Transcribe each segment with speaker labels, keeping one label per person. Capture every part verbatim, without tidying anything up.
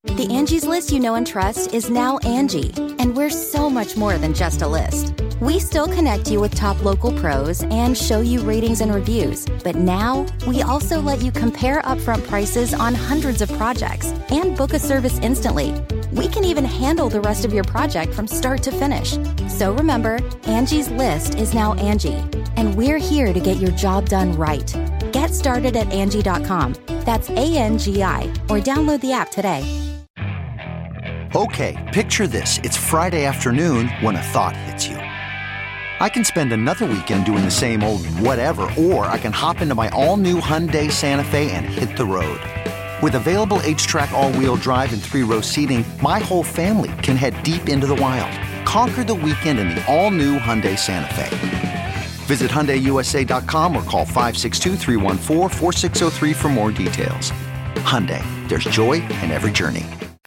Speaker 1: The Angie's List you know and trust is now Angie, and we're so much more than just a list. We still connect you with top local pros and show you ratings and reviews, but now we also let you compare upfront prices on hundreds of projects and book a service instantly. We can even handle the rest of your project from start to finish. So remember, Angie's List is now Angie, and we're here to get your job done right. Get started at Angie dot com. That's A N G I, or download the app today.
Speaker 2: Okay, picture this. It's Friday afternoon when a thought hits you. I can spend another weekend doing the same old whatever, or I can hop into my all-new Hyundai Santa Fe and hit the road. With available H-Track all-wheel drive and three-row seating, my whole family can head deep into the wild. Conquer the weekend in the all-new Hyundai Santa Fe. Visit Hyundai U S A dot com or call five six two, three one four, four six zero three for more details. Hyundai, there's joy in every journey.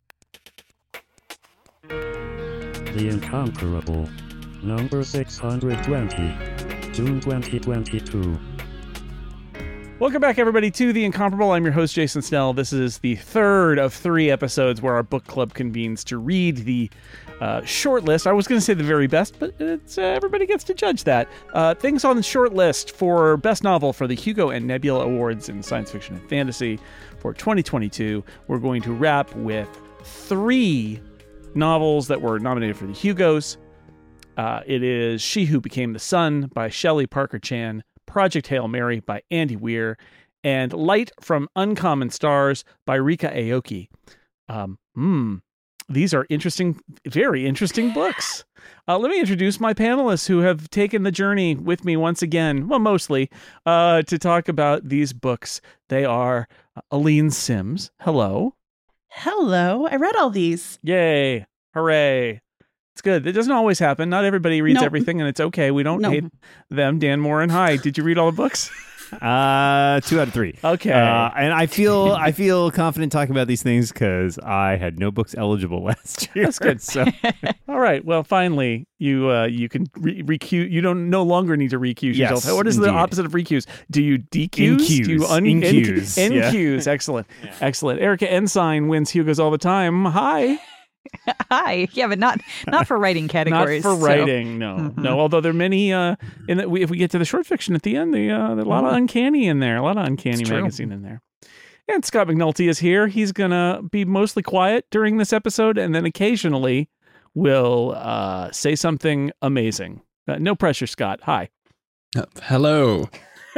Speaker 3: The Incomparable. Number six hundred twenty. June twenty twenty-two.
Speaker 4: Welcome back, everybody, to The Incomparable. I'm your host, Jason Snell. This is the third of three episodes where our book club convenes to read the uh, short list. I was going to say the very best, but it's, uh, everybody gets to judge that. Uh, things on the short list for Best Novel for the Hugo and Nebula Awards in Science Fiction and Fantasy for twenty twenty-two. We're going to wrap with three novels that were nominated for the Hugos. Uh, it is She Who Became the Sun by Shelley Parker Chan, Project Hail Mary by Andy Weir, and Light from Uncommon Stars by Rika Aoki. Um, hmm, these are interesting, very interesting books. Uh, let me introduce my panelists who have taken the journey with me once again, well, mostly, uh, to talk about these books. They are Aline Sims. Hello.
Speaker 5: Hello. I read all these.
Speaker 4: Yay. Hooray. It's good. It doesn't always happen. Not everybody reads
Speaker 5: Nope.
Speaker 4: everything, and it's okay. We don't
Speaker 5: Nope.
Speaker 4: hate them. Dan Morin, hi. Did you read all the books?
Speaker 6: Uh, two out of three.
Speaker 4: Okay.
Speaker 6: Uh, and I feel I feel confident talking about these things because I had no books eligible last year.
Speaker 4: That's good.
Speaker 6: So
Speaker 4: All right. Well, finally, you uh, you can re- recuse. You don't no longer need to recuse
Speaker 6: Yes,
Speaker 4: yourself. What is the
Speaker 6: indeed.
Speaker 4: opposite of recuse? Do you decuse?
Speaker 6: Incuse.
Speaker 4: Do you un-
Speaker 6: Incuse,
Speaker 4: N-
Speaker 6: yeah.
Speaker 4: Incuse. Excellent. Excellent. Erica Ensign wins Hugos all the time. Hi.
Speaker 7: Hi. Yeah, but not not for writing categories.
Speaker 4: Not for
Speaker 7: so-
Speaker 4: writing. No.
Speaker 7: Mhm.
Speaker 4: No. Although there are many. Uh, in the, we, if we get to the short fiction at the end, the, uh, there's a lot of uncanny in there. A lot of uncanny
Speaker 7: It's true.
Speaker 4: magazine in there. And Scott McNulty is here. He's gonna be mostly quiet during this episode, and then occasionally will uh, say something amazing. Uh, no pressure, Scott. Hi.
Speaker 8: Uh, hello.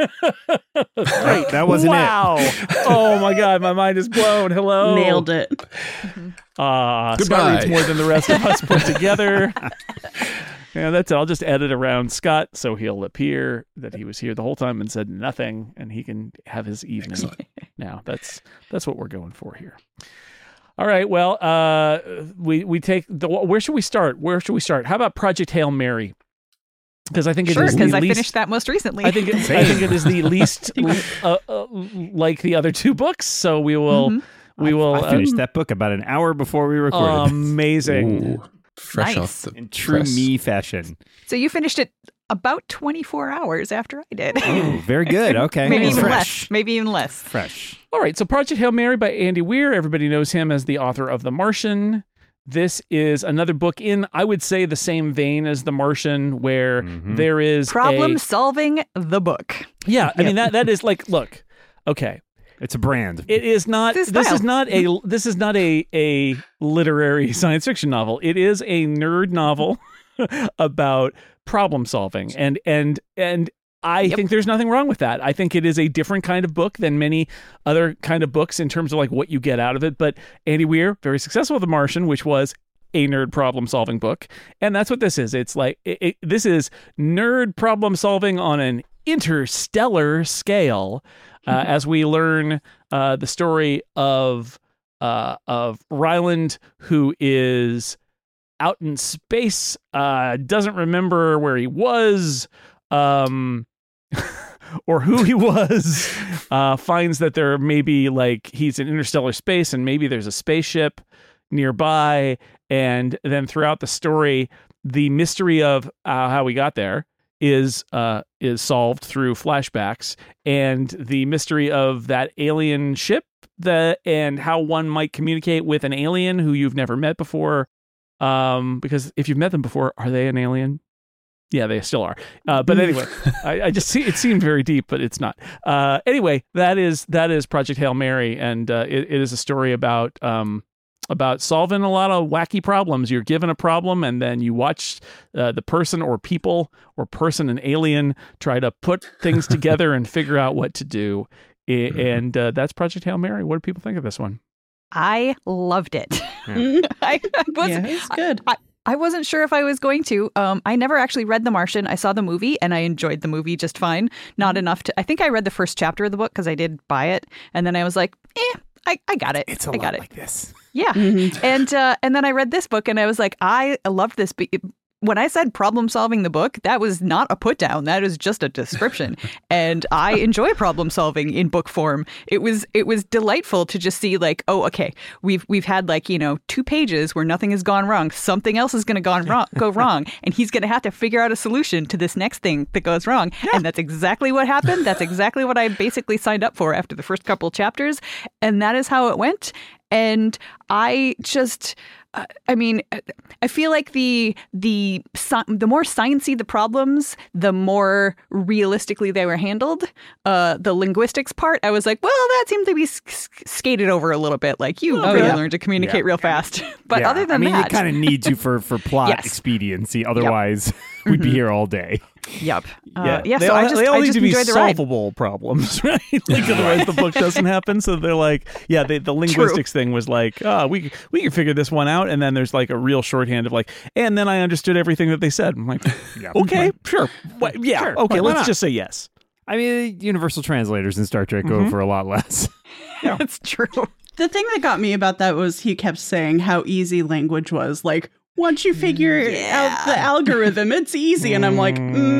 Speaker 4: Great.
Speaker 6: that wasn't
Speaker 4: wow. Oh my God, my mind is blown. Hello.
Speaker 5: Nailed it.
Speaker 4: Uh, Scott
Speaker 8: Goodbye.
Speaker 4: reads more than the rest of us put together. Yeah, that's it. I'll just edit around Scott so he'll appear that he was here the whole time and said nothing, and he can have his evening.
Speaker 8: Excellent.
Speaker 4: Now that's that's what we're going for here. All right. Well, uh, we we take the. Where should we start? Where should we start? How about Project Hail Mary? Because I think it
Speaker 7: Sure,
Speaker 4: is
Speaker 7: because
Speaker 4: the
Speaker 7: I
Speaker 4: least,
Speaker 7: finished that most recently.
Speaker 4: I think it, I think it is the least uh, uh, like the other two books. So we will
Speaker 7: Mhm.
Speaker 4: we will
Speaker 6: I finished
Speaker 4: uh,
Speaker 6: that book about an hour before we recorded.
Speaker 4: amazing.
Speaker 8: Ooh, fresh
Speaker 7: Nice.
Speaker 8: off the
Speaker 6: In true
Speaker 8: press.
Speaker 6: me fashion.
Speaker 7: So you finished it about twenty-four hours after I did.
Speaker 6: Oh, very good. Okay.
Speaker 7: Maybe
Speaker 6: Well,
Speaker 7: even
Speaker 6: fresh.
Speaker 7: less. Maybe even less.
Speaker 6: Fresh.
Speaker 4: All right, so Project Hail Mary by Andy Weir. Everybody knows him as the author of The Martian. This is another book in, I would say, the same vein as The Martian, where
Speaker 6: Mhm.
Speaker 4: there is
Speaker 7: Problem
Speaker 4: a...
Speaker 7: solving the book.
Speaker 4: Yeah, I mean, that that is like, look, okay.
Speaker 6: It's a brand.
Speaker 4: It is not.
Speaker 7: It's his
Speaker 4: This
Speaker 7: style.
Speaker 4: is not a. This is not a a literary science fiction novel. It is a nerd novel about problem solving, and and and I
Speaker 7: Yep.
Speaker 4: think there's nothing wrong with that. I think it is a different kind of book than many other kind of books in terms of like what you get out of it. But Andy Weir, very successful with The Martian, which was a nerd problem solving book, and that's what this is. It's like it, it, this is nerd problem solving on an interstellar scale. Uh, as we learn uh, the story of uh, of Ryland, who is out in space, uh, doesn't remember where he was, um, or who he was, uh, finds that there may be like he's in interstellar space, and maybe there's a spaceship nearby, and then throughout the story, the mystery of uh, how we got there is uh is solved through flashbacks, and the mystery of that alien ship the and how one might communicate with an alien who you've never met before. Um, because if you've met them before, are they an alien? Yeah, they still are. Uh, but anyway, I, I just see it seemed very deep, but it's not. Uh, anyway, that is that is Project Hail Mary, and uh, it, it is a story about um, about solving a lot of wacky problems. You're given a problem, and then you watch uh, the person or people or person and alien try to put things together and figure out what to do. I, and uh, that's Project Hail Mary. What do people think of this one?
Speaker 7: I loved it.
Speaker 6: Yeah.
Speaker 7: I, I was,
Speaker 5: Yeah, it's good.
Speaker 7: I, I wasn't sure if I was going to. Um, I never actually read The Martian. I saw the movie and I enjoyed the movie just fine. Not enough to. I think I read the first chapter of the book because I did buy it, and then I was like, eh, I, I got it.
Speaker 6: It's a
Speaker 7: I
Speaker 6: lot
Speaker 7: got it.
Speaker 6: like this.
Speaker 7: Yeah,
Speaker 5: Mhm.
Speaker 7: and uh, and then I read this book and I was like, I loved this. But when I said problem solving the book, that was not a put down. That is just a description. And I enjoy problem solving in book form. It was it was delightful to just see like, oh, okay, we've we've had like, you know, two pages where nothing has gone wrong. Something else is going to go wrong, go wrong, and he's going to have to figure out a solution to this next thing that goes wrong. Yeah. And that's exactly what happened. That's exactly what I basically signed up for after the first couple chapters, and that is how it went. And I just, uh, I mean, I feel like the the the more sciencey the problems, the more realistically they were handled. Uh, the linguistics part, I was like, well, that seemed to be s- skated over a little bit. Like you
Speaker 5: Oh,
Speaker 7: really
Speaker 5: yeah.
Speaker 7: learned to communicate
Speaker 6: Yeah.
Speaker 7: real fast. But
Speaker 6: Yeah.
Speaker 7: other than
Speaker 6: I mean,
Speaker 7: that,
Speaker 6: it kind of needs you for for plot
Speaker 7: Yes.
Speaker 6: expediency. Otherwise, we'd be here all day.
Speaker 7: yep, uh, yeah.
Speaker 4: they
Speaker 7: so
Speaker 4: all,
Speaker 7: I just,
Speaker 4: they all
Speaker 7: I
Speaker 4: need
Speaker 7: just
Speaker 4: to be
Speaker 7: enjoyed the ride.
Speaker 4: solvable problems, right? Like otherwise the book doesn't happen. So they're like, yeah, they, the linguistics thing was like, oh, we we can figure this one out, and then there's like a real shorthand of like, and then I understood everything that they said. I'm like,
Speaker 6: Yeah.
Speaker 4: okay, sure, Wha- yeah,
Speaker 6: Sure.
Speaker 4: okay,
Speaker 6: Why- why
Speaker 4: let's
Speaker 6: not?
Speaker 4: just say yes.
Speaker 6: I mean, universal translators in Star Trek go
Speaker 4: Mhm.
Speaker 6: for a lot less.
Speaker 7: It's true.
Speaker 5: The thing that got me about that was he kept saying how easy language was. Like, once you figure out the algorithm, it's easy. And I'm like,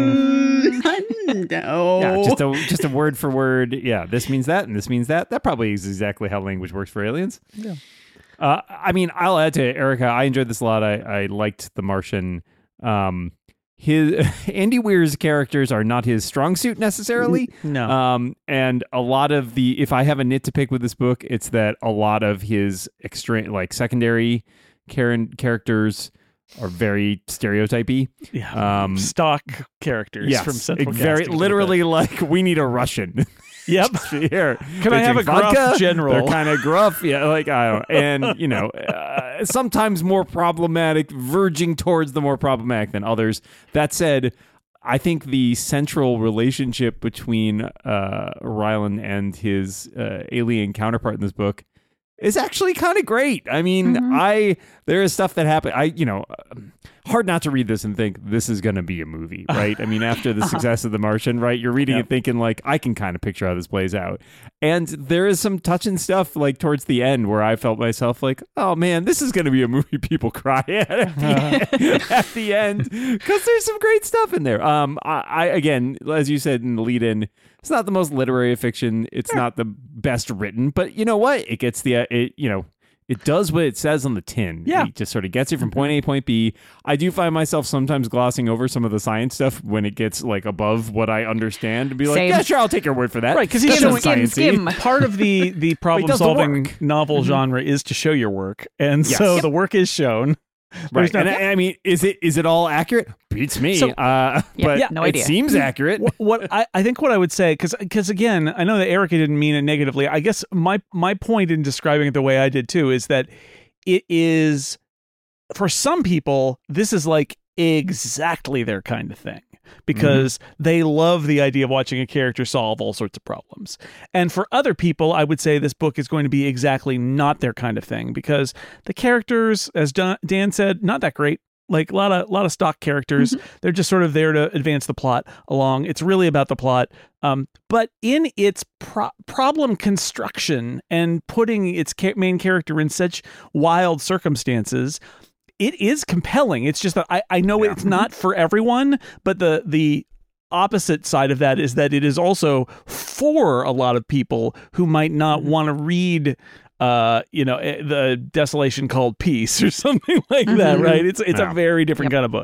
Speaker 5: mm, no.
Speaker 6: Yeah, just a just a word for word. Yeah, this means that, and this means that. That probably is exactly how language works for aliens.
Speaker 4: Yeah.
Speaker 6: Uh, I mean, I'll add to Erica. I enjoyed this a lot. I, I liked The Martian. Um, his Andy Weir's characters are not his strong suit necessarily.
Speaker 4: No.
Speaker 6: Um, and a lot of the, if I have a nit to pick with this book, it's that a lot of his extra, like secondary Karen characters are very stereotypy.
Speaker 4: Yeah.
Speaker 6: Um,
Speaker 4: Stock characters
Speaker 6: yes,
Speaker 4: from Central
Speaker 6: very
Speaker 4: Casting.
Speaker 6: literally like we need a Russian.
Speaker 4: Yep.
Speaker 6: Here,
Speaker 4: Can I
Speaker 6: they
Speaker 4: have
Speaker 6: drink
Speaker 4: a gruff
Speaker 6: vodka,
Speaker 4: general?
Speaker 6: They're kind of gruff, yeah. Like I don't, and you know, uh, sometimes more problematic, verging towards the more problematic than others. That said, I think the central relationship between uh, Rylan and his uh, alien counterpart in this book is actually kind of great. I mean,
Speaker 7: Mhm.
Speaker 6: I there is stuff that happened. I you know. Um, Hard not to read this and think this is going to be a movie, right? I mean, after the success of The Martian, right? You're reading
Speaker 4: Yep.
Speaker 6: it thinking like, I can kind of picture how this plays out. And there is some touching stuff like towards the end where I felt myself like, oh man, this is going to be a movie people cry at at the, at the end because there's some great stuff in there. Um, I, I again, as you said in the lead in, it's not the most literary fiction. It's not the best written, but you know what? It gets the, uh, it, you know, it does what it says on the tin.
Speaker 4: Yeah.
Speaker 6: It just sort of gets you from point A to point B. I do find myself sometimes glossing over some of the science stuff when it gets like above what I understand to be like,
Speaker 7: Same.
Speaker 6: yeah, sure, I'll take your word for that.
Speaker 4: Right, 'cause he's
Speaker 6: Skim,
Speaker 4: showing-
Speaker 7: skim, skim.
Speaker 4: Part of the the problem
Speaker 6: does the
Speaker 4: solving
Speaker 6: work.
Speaker 4: novel genre is to show your work, and
Speaker 6: Yes.
Speaker 4: so
Speaker 6: Yep.
Speaker 4: the work is shown.
Speaker 6: Right.
Speaker 4: There's no-
Speaker 6: And I, I mean, is it is it all accurate? Beats me.
Speaker 4: So-
Speaker 6: uh,
Speaker 7: Yeah,
Speaker 6: but
Speaker 7: yeah, no
Speaker 6: it
Speaker 7: idea.
Speaker 6: seems accurate.
Speaker 4: What, what I, I think what I would say, because because again, I know that Erica didn't mean it negatively. I guess my my point in describing it the way I did too is that it is, for some people, this is like exactly their kind of thing because they love the idea of watching a character solve all sorts of problems. And for other people, I would say this book is going to be exactly not their kind of thing because the characters, as Dan Dan said, not that great. Like a lot of lot of stock characters, they're just sort of there to advance the plot along. It's really about the plot, um, but in its pro- problem construction and putting its ca- main character in such wild circumstances, it is compelling. It's just that I, I know
Speaker 6: Yeah.
Speaker 4: it's not for everyone, but the the opposite side of that is that it is also for a lot of people who might not want to read. Uh, you know, eh, the Desolation Called Peace or something like that,
Speaker 7: Mhm.
Speaker 4: right? It's it's
Speaker 6: Yeah.
Speaker 4: a very different
Speaker 7: Yep.
Speaker 4: kind of book.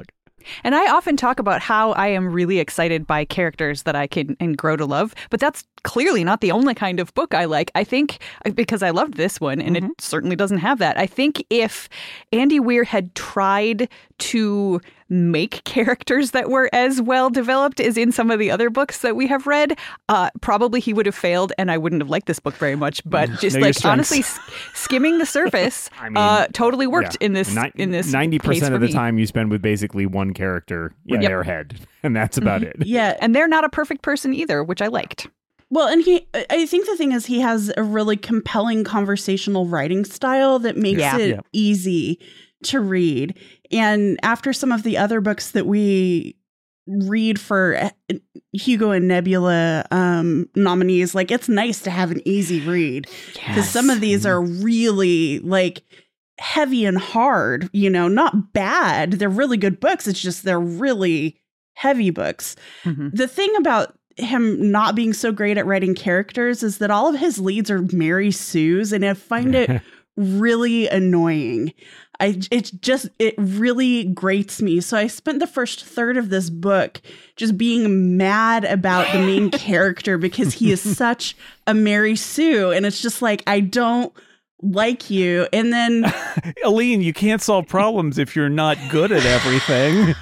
Speaker 7: And I often talk about how I am really excited by characters that I can and grow to love, but that's clearly not the only kind of book I like. I think, because I loved this one, and mm-hmm. it certainly doesn't have that. I think if Andy Weir had tried to make characters that were as well developed as in some of the other books that we have read, uh, probably he would have failed, and I wouldn't have liked this book very much. But just
Speaker 4: know
Speaker 7: like honestly, s- skimming the surface, I mean, uh, totally worked yeah. in this.
Speaker 6: Ni-
Speaker 7: in this,
Speaker 6: ninety percent of the
Speaker 7: me.
Speaker 6: time you spend with basically one character in yep. their head, and that's about
Speaker 7: mm-hmm.
Speaker 6: it.
Speaker 5: Yeah,
Speaker 7: and they're not a perfect person either, which I liked.
Speaker 5: Well, and he, I think the thing is he has a really compelling conversational writing style that makes
Speaker 7: yeah.
Speaker 5: it
Speaker 4: yeah.
Speaker 5: easy to read. And after some of the other books that we read for Hugo and Nebula um, nominees, like it's nice to have an easy read because
Speaker 7: yes.
Speaker 5: some of these are really like heavy and hard, you know, not bad. They're really good books. It's just they're really heavy books. Mm-hmm. The thing about him not being so great at writing characters is that all of his leads are Mary Sue's, and I find it really annoying. I it just it really grates me. So I spent the first third of this book just being mad about the main character because he is such a Mary Sue, and it's just like I don't like you. And then
Speaker 4: Aline, you can't solve problems if you're not good at everything.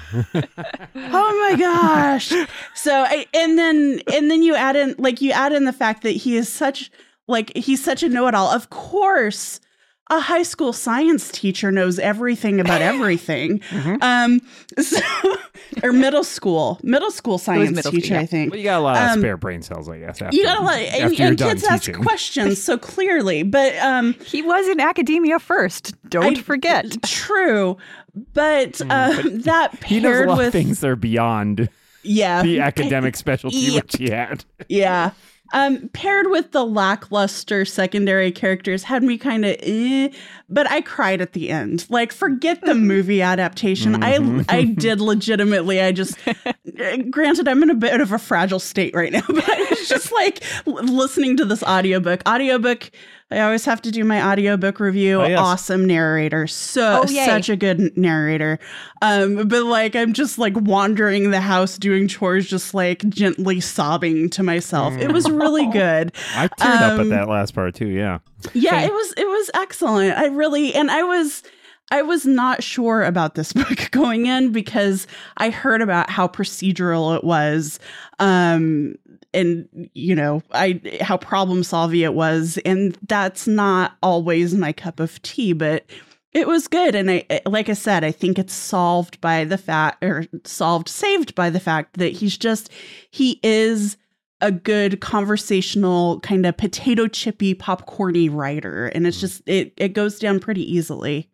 Speaker 5: Oh my gosh. So I, and then and then you add in like you add in the fact that he is such like he's such a know-it-all. Of course, a high school science teacher knows everything about everything. mm-hmm. Um, so, or middle school, middle school science middle teacher, school, yeah. I think.
Speaker 6: Well, you got a lot of
Speaker 5: um,
Speaker 6: spare brain cells, I guess. After,
Speaker 5: you got a lot, and, and kids ask questions so clearly. But um,
Speaker 7: he was in academia first. Don't I, forget.
Speaker 5: True, but, uh, but that paired
Speaker 6: he knows a lot
Speaker 5: with
Speaker 6: of things that are beyond.
Speaker 5: Yeah,
Speaker 6: the academic specialty
Speaker 5: yeah.
Speaker 6: which he had.
Speaker 5: Yeah. Um, paired with the lackluster secondary characters had me kind of eh, but I cried at the end. Like, forget the movie adaptation. Mm-hmm. I I did legitimately. I just, granted, I'm in a bit of a fragile state right now, but I was just like listening to this audiobook. Audiobook, I always have to do my audiobook review.
Speaker 4: Oh, yes.
Speaker 5: Awesome narrator. So,
Speaker 7: oh,
Speaker 5: such a good narrator. Um, but like, I'm just like wandering the house doing chores, just like gently sobbing to myself. It was really good.
Speaker 6: I teared
Speaker 5: um,
Speaker 6: up at that last part too. Yeah.
Speaker 5: Yeah, it was, it was excellent. I really, and I was, I was not sure about this book going in because I heard about how procedural it was. Um, and, you know, I how problem solving it was. And that's not always my cup of tea, but it was good. And I, like I said, I think it's solved by the fact or solved, saved by the fact that he's just, he is a good conversational kind of potato chippy, popcorny writer. And it's just, it, it goes down pretty easily.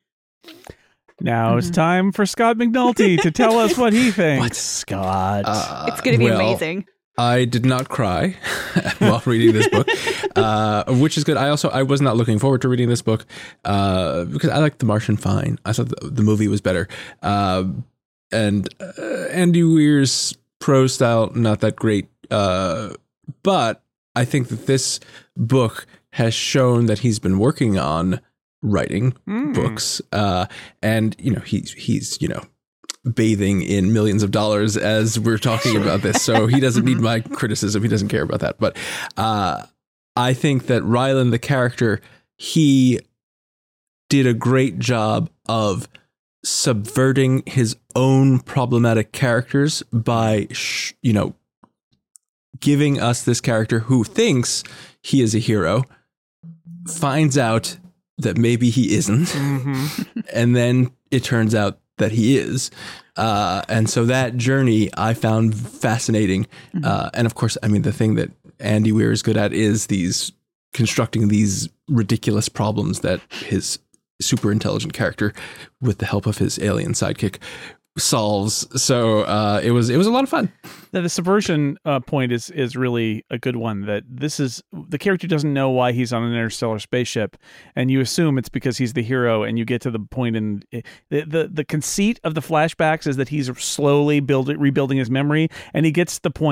Speaker 4: Now
Speaker 5: Mm-hmm.
Speaker 4: it's time for Scott McNulty to tell us what he thinks.
Speaker 8: What?
Speaker 4: Scott?
Speaker 8: Uh,
Speaker 7: it's going to be
Speaker 8: well,
Speaker 7: amazing.
Speaker 8: I did not cry while reading this book, uh, which is good. I also I was not looking forward to reading this book uh, because I liked The Martian fine. I thought the, the movie was better, uh, and uh, Andy Weir's prose style not that great. Uh, but I think that this book has shown that he's been working on writing mm. books, uh, and you know he's he's you know. bathing in millions of dollars as we're talking about this. So he doesn't need my criticism. He doesn't care about that. But uh, I think that Rylan, the character, he did a great job of subverting his own problematic characters by, sh- you know, giving us this character who thinks he is a hero, finds out that maybe he isn't, mm-hmm. and then it turns out that he is. Uh, and so that journey I found fascinating. Mm-hmm. Uh, and of course, I mean, the thing that Andy Weir is good at is these constructing these ridiculous problems that his super intelligent character, with the help of his alien sidekick, solves. So uh, it was it was a lot of fun.
Speaker 4: Now, the subversion uh, point is is really a good one. That this is the character doesn't know why he's on an interstellar spaceship, and you assume it's because he's the hero. And you get to the point, and the the the conceit of the flashbacks is that he's slowly building rebuilding his memory, and he gets to the point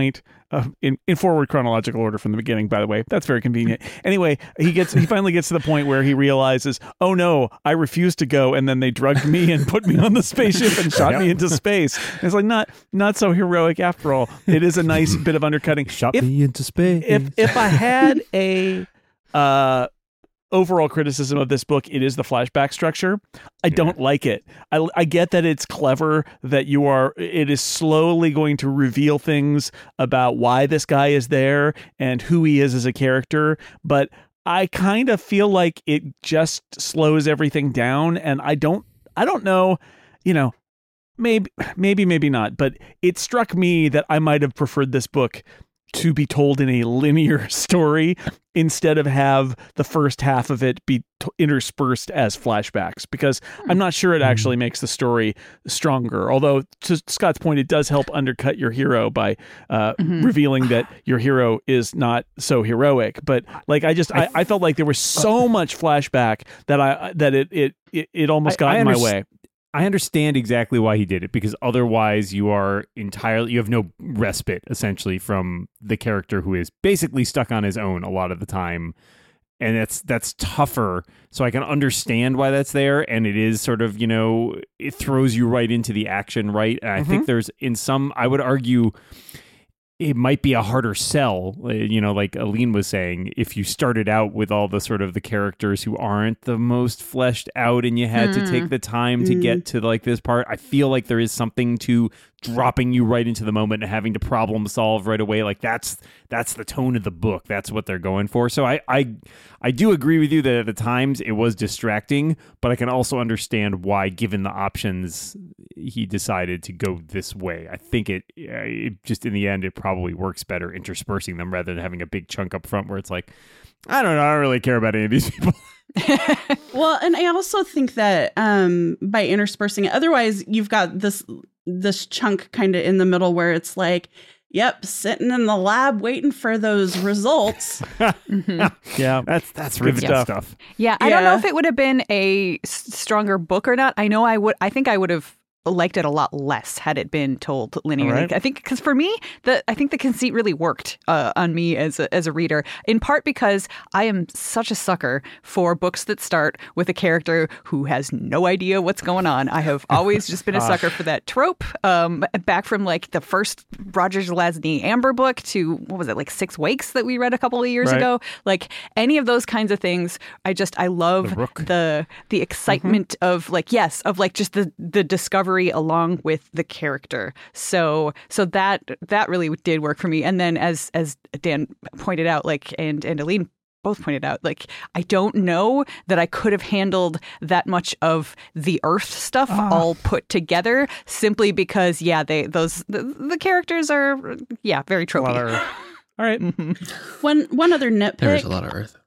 Speaker 4: uh, in in forward chronological order from the beginning. By the way, that's very convenient. Anyway, he gets he finally gets to the point where he realizes, oh no, I refused to go, and then they drugged me and put me on the spaceship and shot me into space. And it's like not not so heroic after all. It is a nice bit of undercutting.
Speaker 6: Shot
Speaker 4: if,
Speaker 6: me into space.
Speaker 4: If if I had a uh, overall criticism of this book, it is the flashback structure. I don't like it. I, I get that it's clever, that you are, it is slowly going to reveal things about why this guy is there and who he is as a character. But I kind of feel like it just slows everything down. And I don't, I don't know, you know, maybe, maybe, maybe not. But it struck me that I might have preferred this book to be told in a linear story instead of have the first half of it be t- interspersed as flashbacks, because I'm not sure it actually makes the story stronger. Although, to Scott's point, it does help undercut your hero by uh, mm-hmm. revealing that your hero is not so heroic. But like, I just, I, I felt like there was so much flashback that I, that it, it, it, it almost got
Speaker 6: I, I
Speaker 4: in my
Speaker 6: underst-
Speaker 4: way.
Speaker 6: I understand exactly why he did it, because otherwise you are entirely, you have no respite essentially from the character who is basically stuck on his own a lot of the time. And that's, that's tougher. So I can understand why that's there. And it is sort of, you know, it throws you right into the action, right? And I mm-hmm. think there's in some, I would argue, it might be a harder sell, you know, like Aline was saying, if you started out with all the sort of the characters who aren't the most fleshed out and you had mm. to take the time to mm. get to like this part. I feel like there is something to dropping you right into the moment and having to problem solve right away. Like that's that's the tone of the book. That's what they're going for. So I I, I do agree with you that at the times it was distracting, but I can also understand why, given the options, he decided to go this way. I think it, it just in the end, it probably works better interspersing them rather than having a big chunk up front where it's like, I don't know, I don't really care about any of these people.
Speaker 5: Well, and I also think that um, by interspersing it, otherwise you've got this this chunk kind of in the middle where it's like, yep, sitting in the lab waiting for those results.
Speaker 4: mm-hmm. Yeah,
Speaker 6: that's that's good stuff. stuff.
Speaker 7: Yeah, I yeah. don't know if it would have been a s- stronger book or not. I know I would. I think I would have liked it a lot less had it been told linearly. Right. I think because for me, the I think the conceit really worked uh, on me as a, as a reader, in part because I am such a sucker for books that start with a character who has no idea what's going on. I have always just been a sucker for that trope. Um, back from like the first Roger Zelazny Amber book to what was it, like Six Wakes that we read a couple of years right. ago. Like any of those kinds of things, I just I love the the, the excitement mm-hmm. of like yes of like just the the discovery along with the character. So so that that really did work for me. And then as as Dan pointed out, like and and Aline both pointed out, like I don't know that I could have handled that much of the Earth stuff oh. all put together, simply because yeah, they those the, the characters are yeah very tropey.
Speaker 4: All right.
Speaker 5: Mm-hmm. One one other nitpick.
Speaker 8: There's a lot of Earth.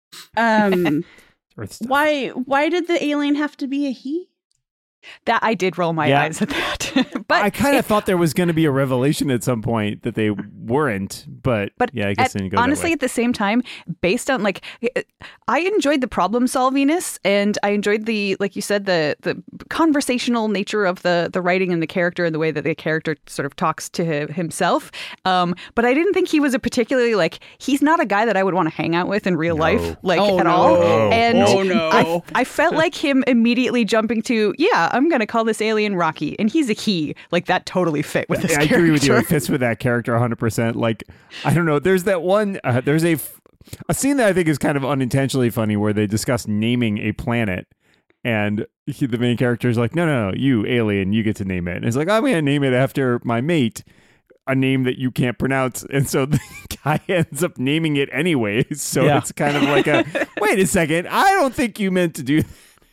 Speaker 5: Um, Earth stuff. Why why did the alien have to be a he?
Speaker 7: That I did roll my yeah. eyes at that. But
Speaker 6: I kind of thought there was going to be a revelation at some point that they weren't, but, but yeah, I guess
Speaker 7: at,
Speaker 6: it didn't go
Speaker 7: honestly,
Speaker 6: that way.
Speaker 7: At the same time, based on like, I enjoyed the problem solvingness, and I enjoyed the, like you said, the the conversational nature of the the writing and the character and the way that the character sort of talks to himself. Um, but I didn't think he was a particularly like he's not a guy that I would want to hang out with in real no. life, like
Speaker 5: oh,
Speaker 7: at
Speaker 5: no.
Speaker 7: all.
Speaker 5: Oh,
Speaker 7: and
Speaker 5: oh, no.
Speaker 7: I, I felt like him immediately jumping to yeah. I'm going to call this alien Rocky, and he's a he. Like that totally fit with this
Speaker 6: I
Speaker 7: character.
Speaker 6: agree with you. It fits with that character one hundred percent. Like, I don't know. There's that one, uh, there's a, a scene that I think is kind of unintentionally funny where they discuss naming a planet, and he, the main character is like, no, no, no, you alien, you get to name it. And it's like, I'm going to name it after my mate, a name that you can't pronounce. And so the guy ends up naming it anyway. So yeah. It's kind of like a, wait a second, I don't think you meant to do that.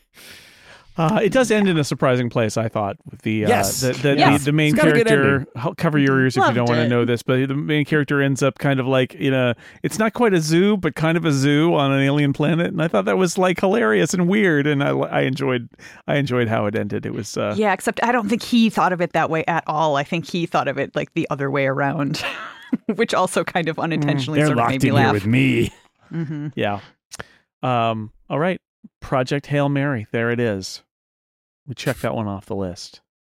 Speaker 4: Uh, it does end in a surprising place, I thought, with the uh,
Speaker 6: yes.
Speaker 4: the, the,
Speaker 6: yes.
Speaker 4: the, the main character. Cover your ears if Loved you don't want to know this, but the main character ends up kind of like in a. It's not quite a zoo, but kind of a zoo on an alien planet, and I thought that was like hilarious and weird, and I, I enjoyed I enjoyed how it ended. It was uh,
Speaker 7: yeah, except I don't think he thought of it that way at all. I think he thought of it like the other way around, which also kind of unintentionally
Speaker 6: mm,
Speaker 7: sort of made me
Speaker 6: in
Speaker 7: laugh.
Speaker 6: Here with me,
Speaker 7: mm-hmm.
Speaker 4: yeah. Um. All right. Project Hail Mary. There it is. We checked that one off the list.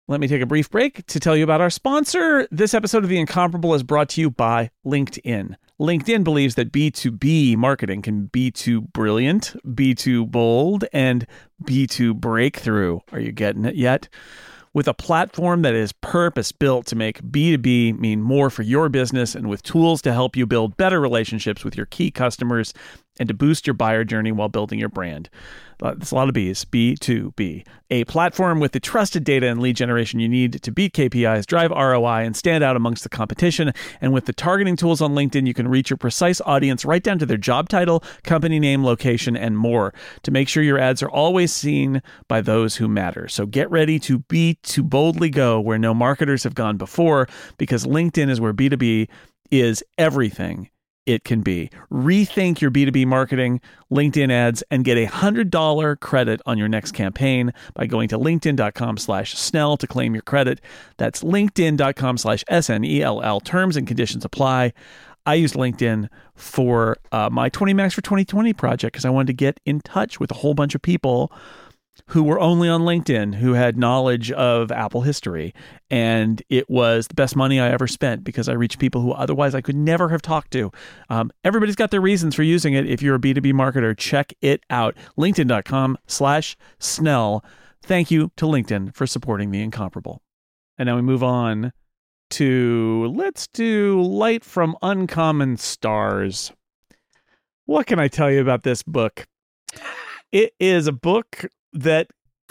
Speaker 4: Let me take a brief break to tell you about our sponsor. This episode of The Incomparable is brought to you by LinkedIn. LinkedIn believes that B two B marketing can be too brilliant, be too bold, and be too breakthrough. Are you getting it yet? With a platform that is purpose-built to make B two B mean more for your business and with tools to help you build better relationships with your key customers and to boost your buyer journey while building your brand. That's a lot of B's. B two B. A platform with the trusted data and lead generation you need to beat K P Is, drive R O I, and stand out amongst the competition. And with the targeting tools on LinkedIn, you can reach your precise audience right down to their job title, company name, location, and more to make sure your ads are always seen by those who matter. So get ready to be to boldly go where no marketers have gone before, because LinkedIn is where B two B is everything it can be. Rethink your B two B marketing, LinkedIn ads, and get a one hundred dollars credit on your next campaign by going to linkedin.com slash Snell to claim your credit. That's linkedin.com slash S N E L L. Terms and conditions apply. I used LinkedIn for uh, my twenty Max for twenty twenty project because I wanted to get in touch with a whole bunch of people who were only on LinkedIn, who had knowledge of Apple history. And it was the best money I ever spent because I reached people who otherwise I could never have talked to. Um, everybody's got their reasons for using it. If you're a B two B marketer, check it out. LinkedIn.com slash Snell. Thank you to LinkedIn for supporting The Incomparable. And now we move on to, let's do Light from Uncommon Stars. What can I tell you about this book? It is a book that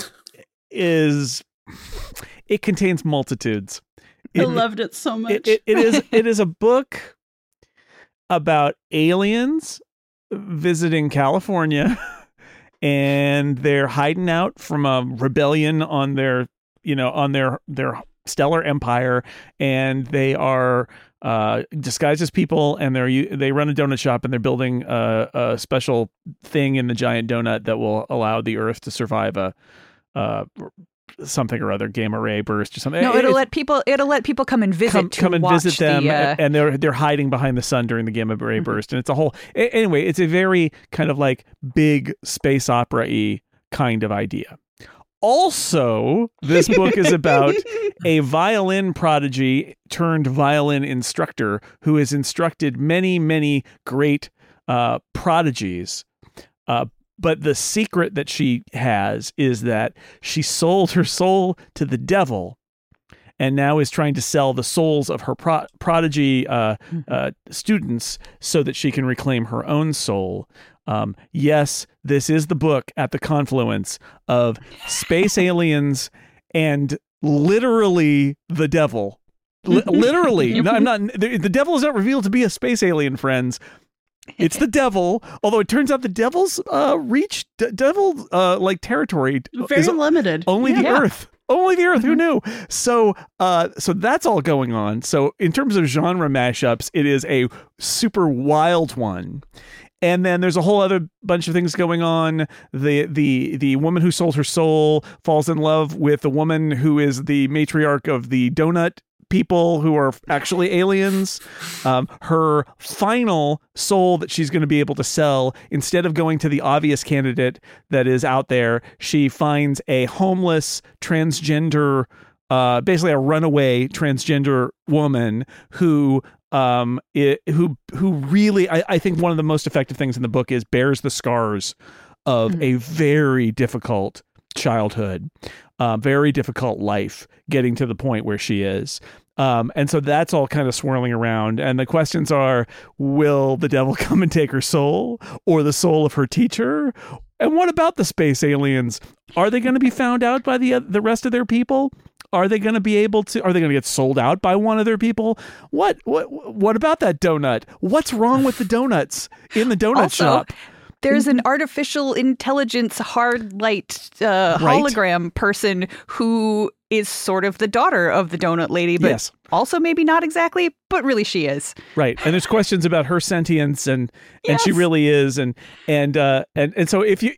Speaker 4: is, it contains multitudes. It,
Speaker 5: I loved it so much.
Speaker 4: It, it, it is it is a book about aliens visiting California, and they're hiding out from a rebellion on their, you know, on their their stellar empire, and they are uh, disguised as people, and they're they run a donut shop, and they're building a, a special thing in the giant donut that will allow the Earth to survive a uh, something or other, gamma ray burst or something.
Speaker 7: No, it'll it's, let people. It'll let people come and visit.
Speaker 4: Come,
Speaker 7: to
Speaker 4: come and
Speaker 7: watch
Speaker 4: visit them,
Speaker 7: the, uh...
Speaker 4: and they're they're hiding behind the sun during the gamma ray mm-hmm. burst, and it's a whole. Anyway, it's a very kind of like big space opera-y kind of idea. Also, this book is about a violin prodigy turned violin instructor who has instructed many, many great uh, prodigies. Uh, but the secret that she has is that she sold her soul to the devil and now is trying to sell the souls of her pro- prodigy uh, uh, students so that she can reclaim her own soul. Um, yes, this is the book at the confluence of space aliens and literally the devil. L- literally, no, I'm not. The, the devil is not revealed to be a space alien, friends. It's the devil. Although it turns out the devil's uh, reach, d- devil uh, like territory,
Speaker 5: very
Speaker 4: is
Speaker 5: limited.
Speaker 4: Only
Speaker 5: yeah.
Speaker 4: the Earth. Only the Earth. Who knew? So, uh, so that's all going on. So, in terms of genre mashups, it is a super wild one. And then there's a whole other bunch of things going on. The the the woman who sold her soul falls in love with the woman who is the matriarch of the donut people who are actually aliens. Um, her final soul that she's going to be able to sell, instead of going to the obvious candidate that is out there, she finds a homeless transgender, uh, basically a runaway transgender woman who um it, who who really I, I think one of the most effective things in the book is bears the scars of mm-hmm. a very difficult childhood, uh, very difficult life, getting to the point where she is. Um, and so that's all kind of swirling around. And the questions are, will the devil come and take her soul, or the soul of her teacher? And what about the space aliens? Are they going to be found out by the the rest of their people? Are they going to be able to, are they going to get sold out by one of their people? What, what, what about that donut? What's wrong with the donuts in the donut
Speaker 7: also,
Speaker 4: shop?
Speaker 7: There's an artificial intelligence hard light uh,
Speaker 4: right.
Speaker 7: hologram person who is sort of the daughter of the donut lady, but
Speaker 4: yes.
Speaker 7: also maybe not exactly, but really she is.
Speaker 4: Right. And there's questions about her sentience, and
Speaker 7: yes.
Speaker 4: and she really is. And and uh and, and so if you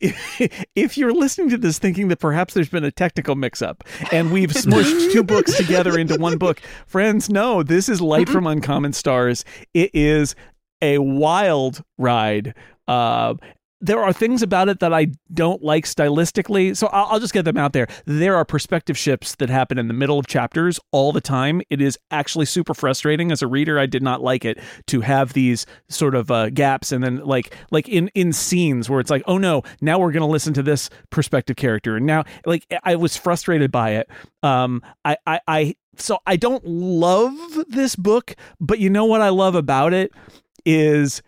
Speaker 4: if you're listening to this thinking that perhaps there's been a technical mix up and we've smushed two books together into one book, friends, no, this is Light from Uncommon Stars. It is a wild ride. Uh there are things about it that I don't like stylistically, so I'll, I'll just get them out there. There are perspective shifts that happen in the middle of chapters all the time. It is actually super frustrating as a reader. I did not like it to have these sort of uh, gaps, and then like like in in scenes where it's like, oh no, now we're going to listen to this perspective character, and now like I was frustrated by it. Um, I I. I So I don't love this book, but you know what I love about it is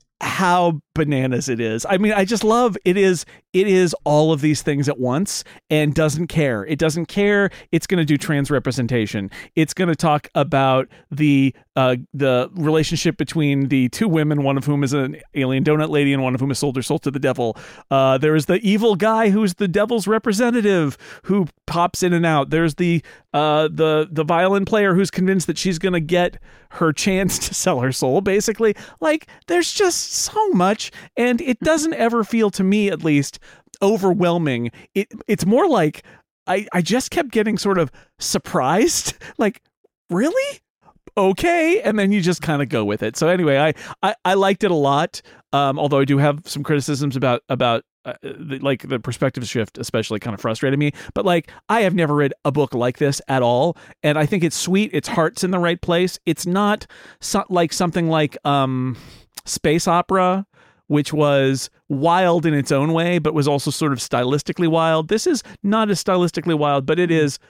Speaker 4: how bananas it is. I mean, I just love it is it is all of these things at once and doesn't care. It doesn't care. It's going to do trans representation. It's going to talk about the uh, the relationship between the two women, one of whom is an alien donut lady and one of whom has sold her soul to the devil. Uh, there is the evil guy who's the devil's representative who pops in and out. There's the uh, the the violin player who's convinced that she's going to get her chance to sell her soul, basically. Like, there's just so much, and it doesn't ever feel, to me at least, overwhelming. It it's more like I, I just kept getting sort of surprised, like, really? Okay, and then you just kind of go with it. So anyway, I, I, I liked it a lot, um, although I do have some criticisms about about uh, the, like the perspective shift, especially kind of frustrated me. But like, I have never read a book like this at all, and I think it's sweet. Its heart's in the right place. It's not so, like something like um, Space Opera, which was wild in its own way, but was also sort of stylistically wild. This is not as stylistically wild, but it is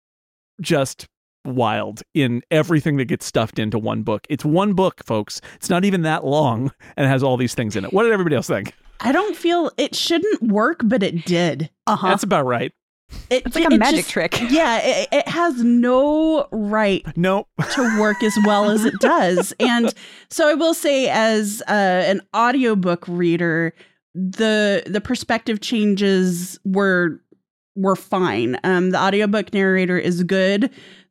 Speaker 4: just wild in everything that gets stuffed into one book. It's one book, folks. It's not even that long, and it has all these things in it. What did everybody else think?
Speaker 5: I don't feel it shouldn't work, but it did.
Speaker 7: Uh-huh.
Speaker 4: That's about right.
Speaker 5: It,
Speaker 7: It's like a
Speaker 5: it
Speaker 7: magic
Speaker 5: just-
Speaker 7: trick.
Speaker 5: Yeah, it, it has no right
Speaker 4: Nope.
Speaker 5: to work as well as it does. And so I will say, as uh, an audiobook reader, the the perspective changes were were fine. Um, the audiobook narrator is good,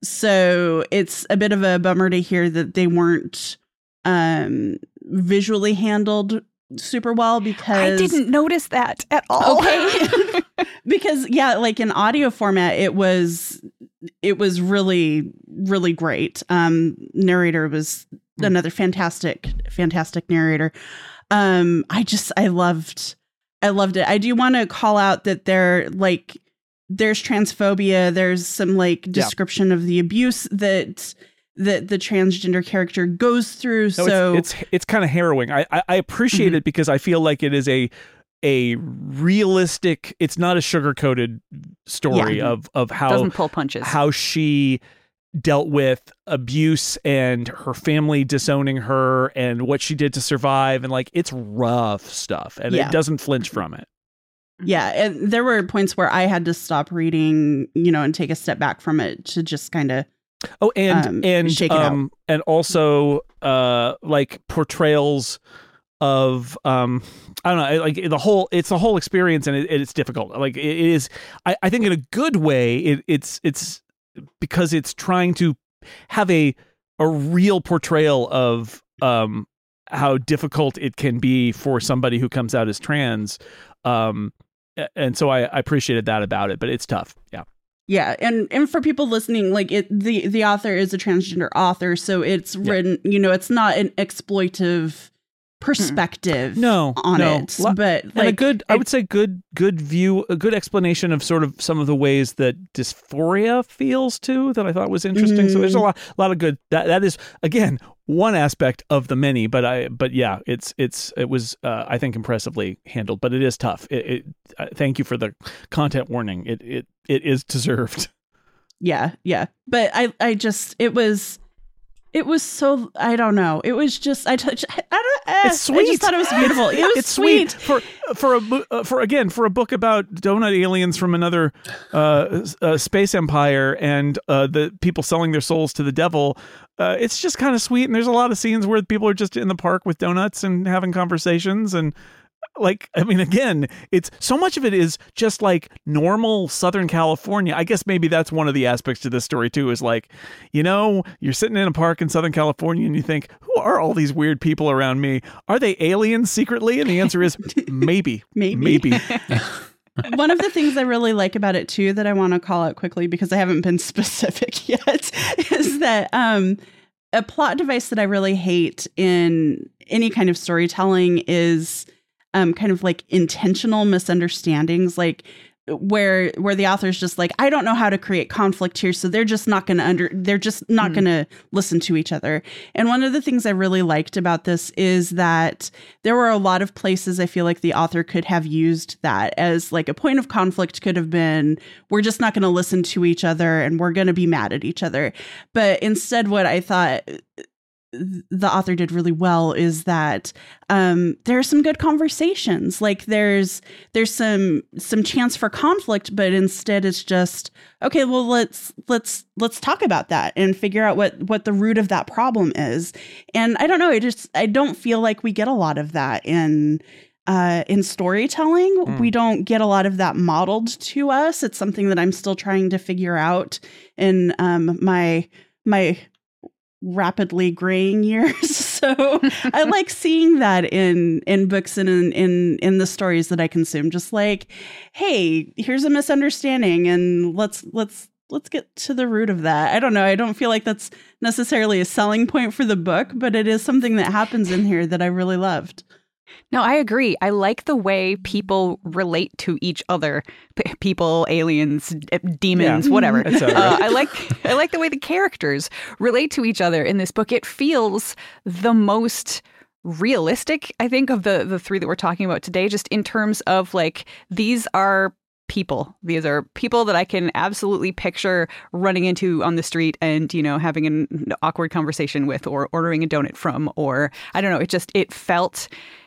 Speaker 5: so it's a bit of a bummer to hear that they weren't um, visually handled super well, because
Speaker 7: I didn't notice that at all.
Speaker 5: Okay. Because yeah, like in audio format, it was it was really, really great. Um, narrator was another fantastic, fantastic narrator. Um, I just I loved I loved it. I do want to call out that there like there's transphobia, there's some like description yeah. of the abuse that that the transgender character goes through.
Speaker 4: No,
Speaker 5: so
Speaker 4: it's it's, it's kind of harrowing. I I, I appreciate mm-hmm. it because I feel like it is a a realistic, it's not a sugar-coated story yeah. of of how
Speaker 7: doesn't pull punches.
Speaker 4: How she dealt with abuse and her family disowning her and what she did to survive, and like, it's rough stuff, and yeah. it doesn't flinch from it.
Speaker 5: Yeah, and there were points where I had to stop reading, you know, and take a step back from it to just kind of
Speaker 4: oh and
Speaker 5: um,
Speaker 4: and
Speaker 5: shake it
Speaker 4: um
Speaker 5: out.
Speaker 4: And also uh like portrayals of um I don't know, like the whole it's the whole experience, and it, it's difficult. Like it is, I, I think in a good way, it, it's it's because it's trying to have a a real portrayal of um how difficult it can be for somebody who comes out as trans. Um, and so I, I appreciated that about it, but it's tough. Yeah.
Speaker 5: Yeah, and and for people listening, like it, the the author is a transgender author, so it's yeah. written, you know, it's not an exploitive perspective
Speaker 4: no,
Speaker 5: on
Speaker 4: no.
Speaker 5: it, but
Speaker 4: and
Speaker 5: like
Speaker 4: a good,
Speaker 5: it,
Speaker 4: I would say, good, good view, a good explanation of sort of some of the ways that dysphoria feels too. That I thought was interesting. Mm. So there's a lot, a lot of good. That that is again one aspect of the many, but I, but yeah, it's it's it was uh, I think impressively handled, but it is tough. It, it uh, thank you for the content warning. It it it is deserved.
Speaker 5: Yeah, yeah, but I I just it was. It was so, I don't know. It was just, I, touch, I don't eh,
Speaker 4: It's sweet.
Speaker 5: I just thought it was beautiful. It was
Speaker 4: it's
Speaker 5: sweet.
Speaker 4: sweet. For, for, a, uh, for again, for a book about donut aliens from another uh, uh, space empire and uh, the people selling their souls to the devil, uh, it's just kind of sweet. And there's a lot of scenes where people are just in the park with donuts and having conversations, and like, I mean, again, it's so much of it is just like normal Southern California. I guess maybe that's one of the aspects to this story too, is like, you know, you're sitting in a park in Southern California and you think, who are all these weird people around me? Are they aliens secretly? And the answer is maybe,
Speaker 5: maybe,
Speaker 4: maybe.
Speaker 5: One of the things I really like about it too, that I want to call out quickly because I haven't been specific yet, is that um, a plot device that I really hate in any kind of storytelling is um, kind of like intentional misunderstandings, like where where the author's just like, I don't know how to create conflict here, so they're just not going to under they're just not mm. going to listen to each other. And one of the things I really liked about this is that there were a lot of places I feel like the author could have used that as like a point of conflict. Could have been, we're just not going to listen to each other and we're going to be mad at each other. But instead, what I thought the author did really well is that um, there are some good conversations. Like there's there's some some chance for conflict, but instead it's just, okay, well, let's let's let's talk about that and figure out what what the root of that problem is. And I don't know, I just I don't feel like we get a lot of that in uh, in storytelling. Mm. We don't get a lot of that modeled to us. It's something that I'm still trying to figure out in um, my my. rapidly graying years. So I like seeing that in in books and in, in in the stories that I consume. Just like, hey, here's a misunderstanding and let's let's let's get to the root of that. I don't know. I don't feel like that's necessarily a selling point for the book, but it is something that happens in here that I really loved.
Speaker 7: No, I agree. I like the way people relate to each other. P- people, aliens, d- demons, yeah. whatever. Uh, I like I like the way the characters relate to each other in this book. It feels the most realistic, I think, of the, the three that we're talking about today, just in terms of like, these are people. These are people that I can absolutely picture running into on the street and, you know, having an awkward conversation with or ordering a donut from, or I don't know. It just, it felt,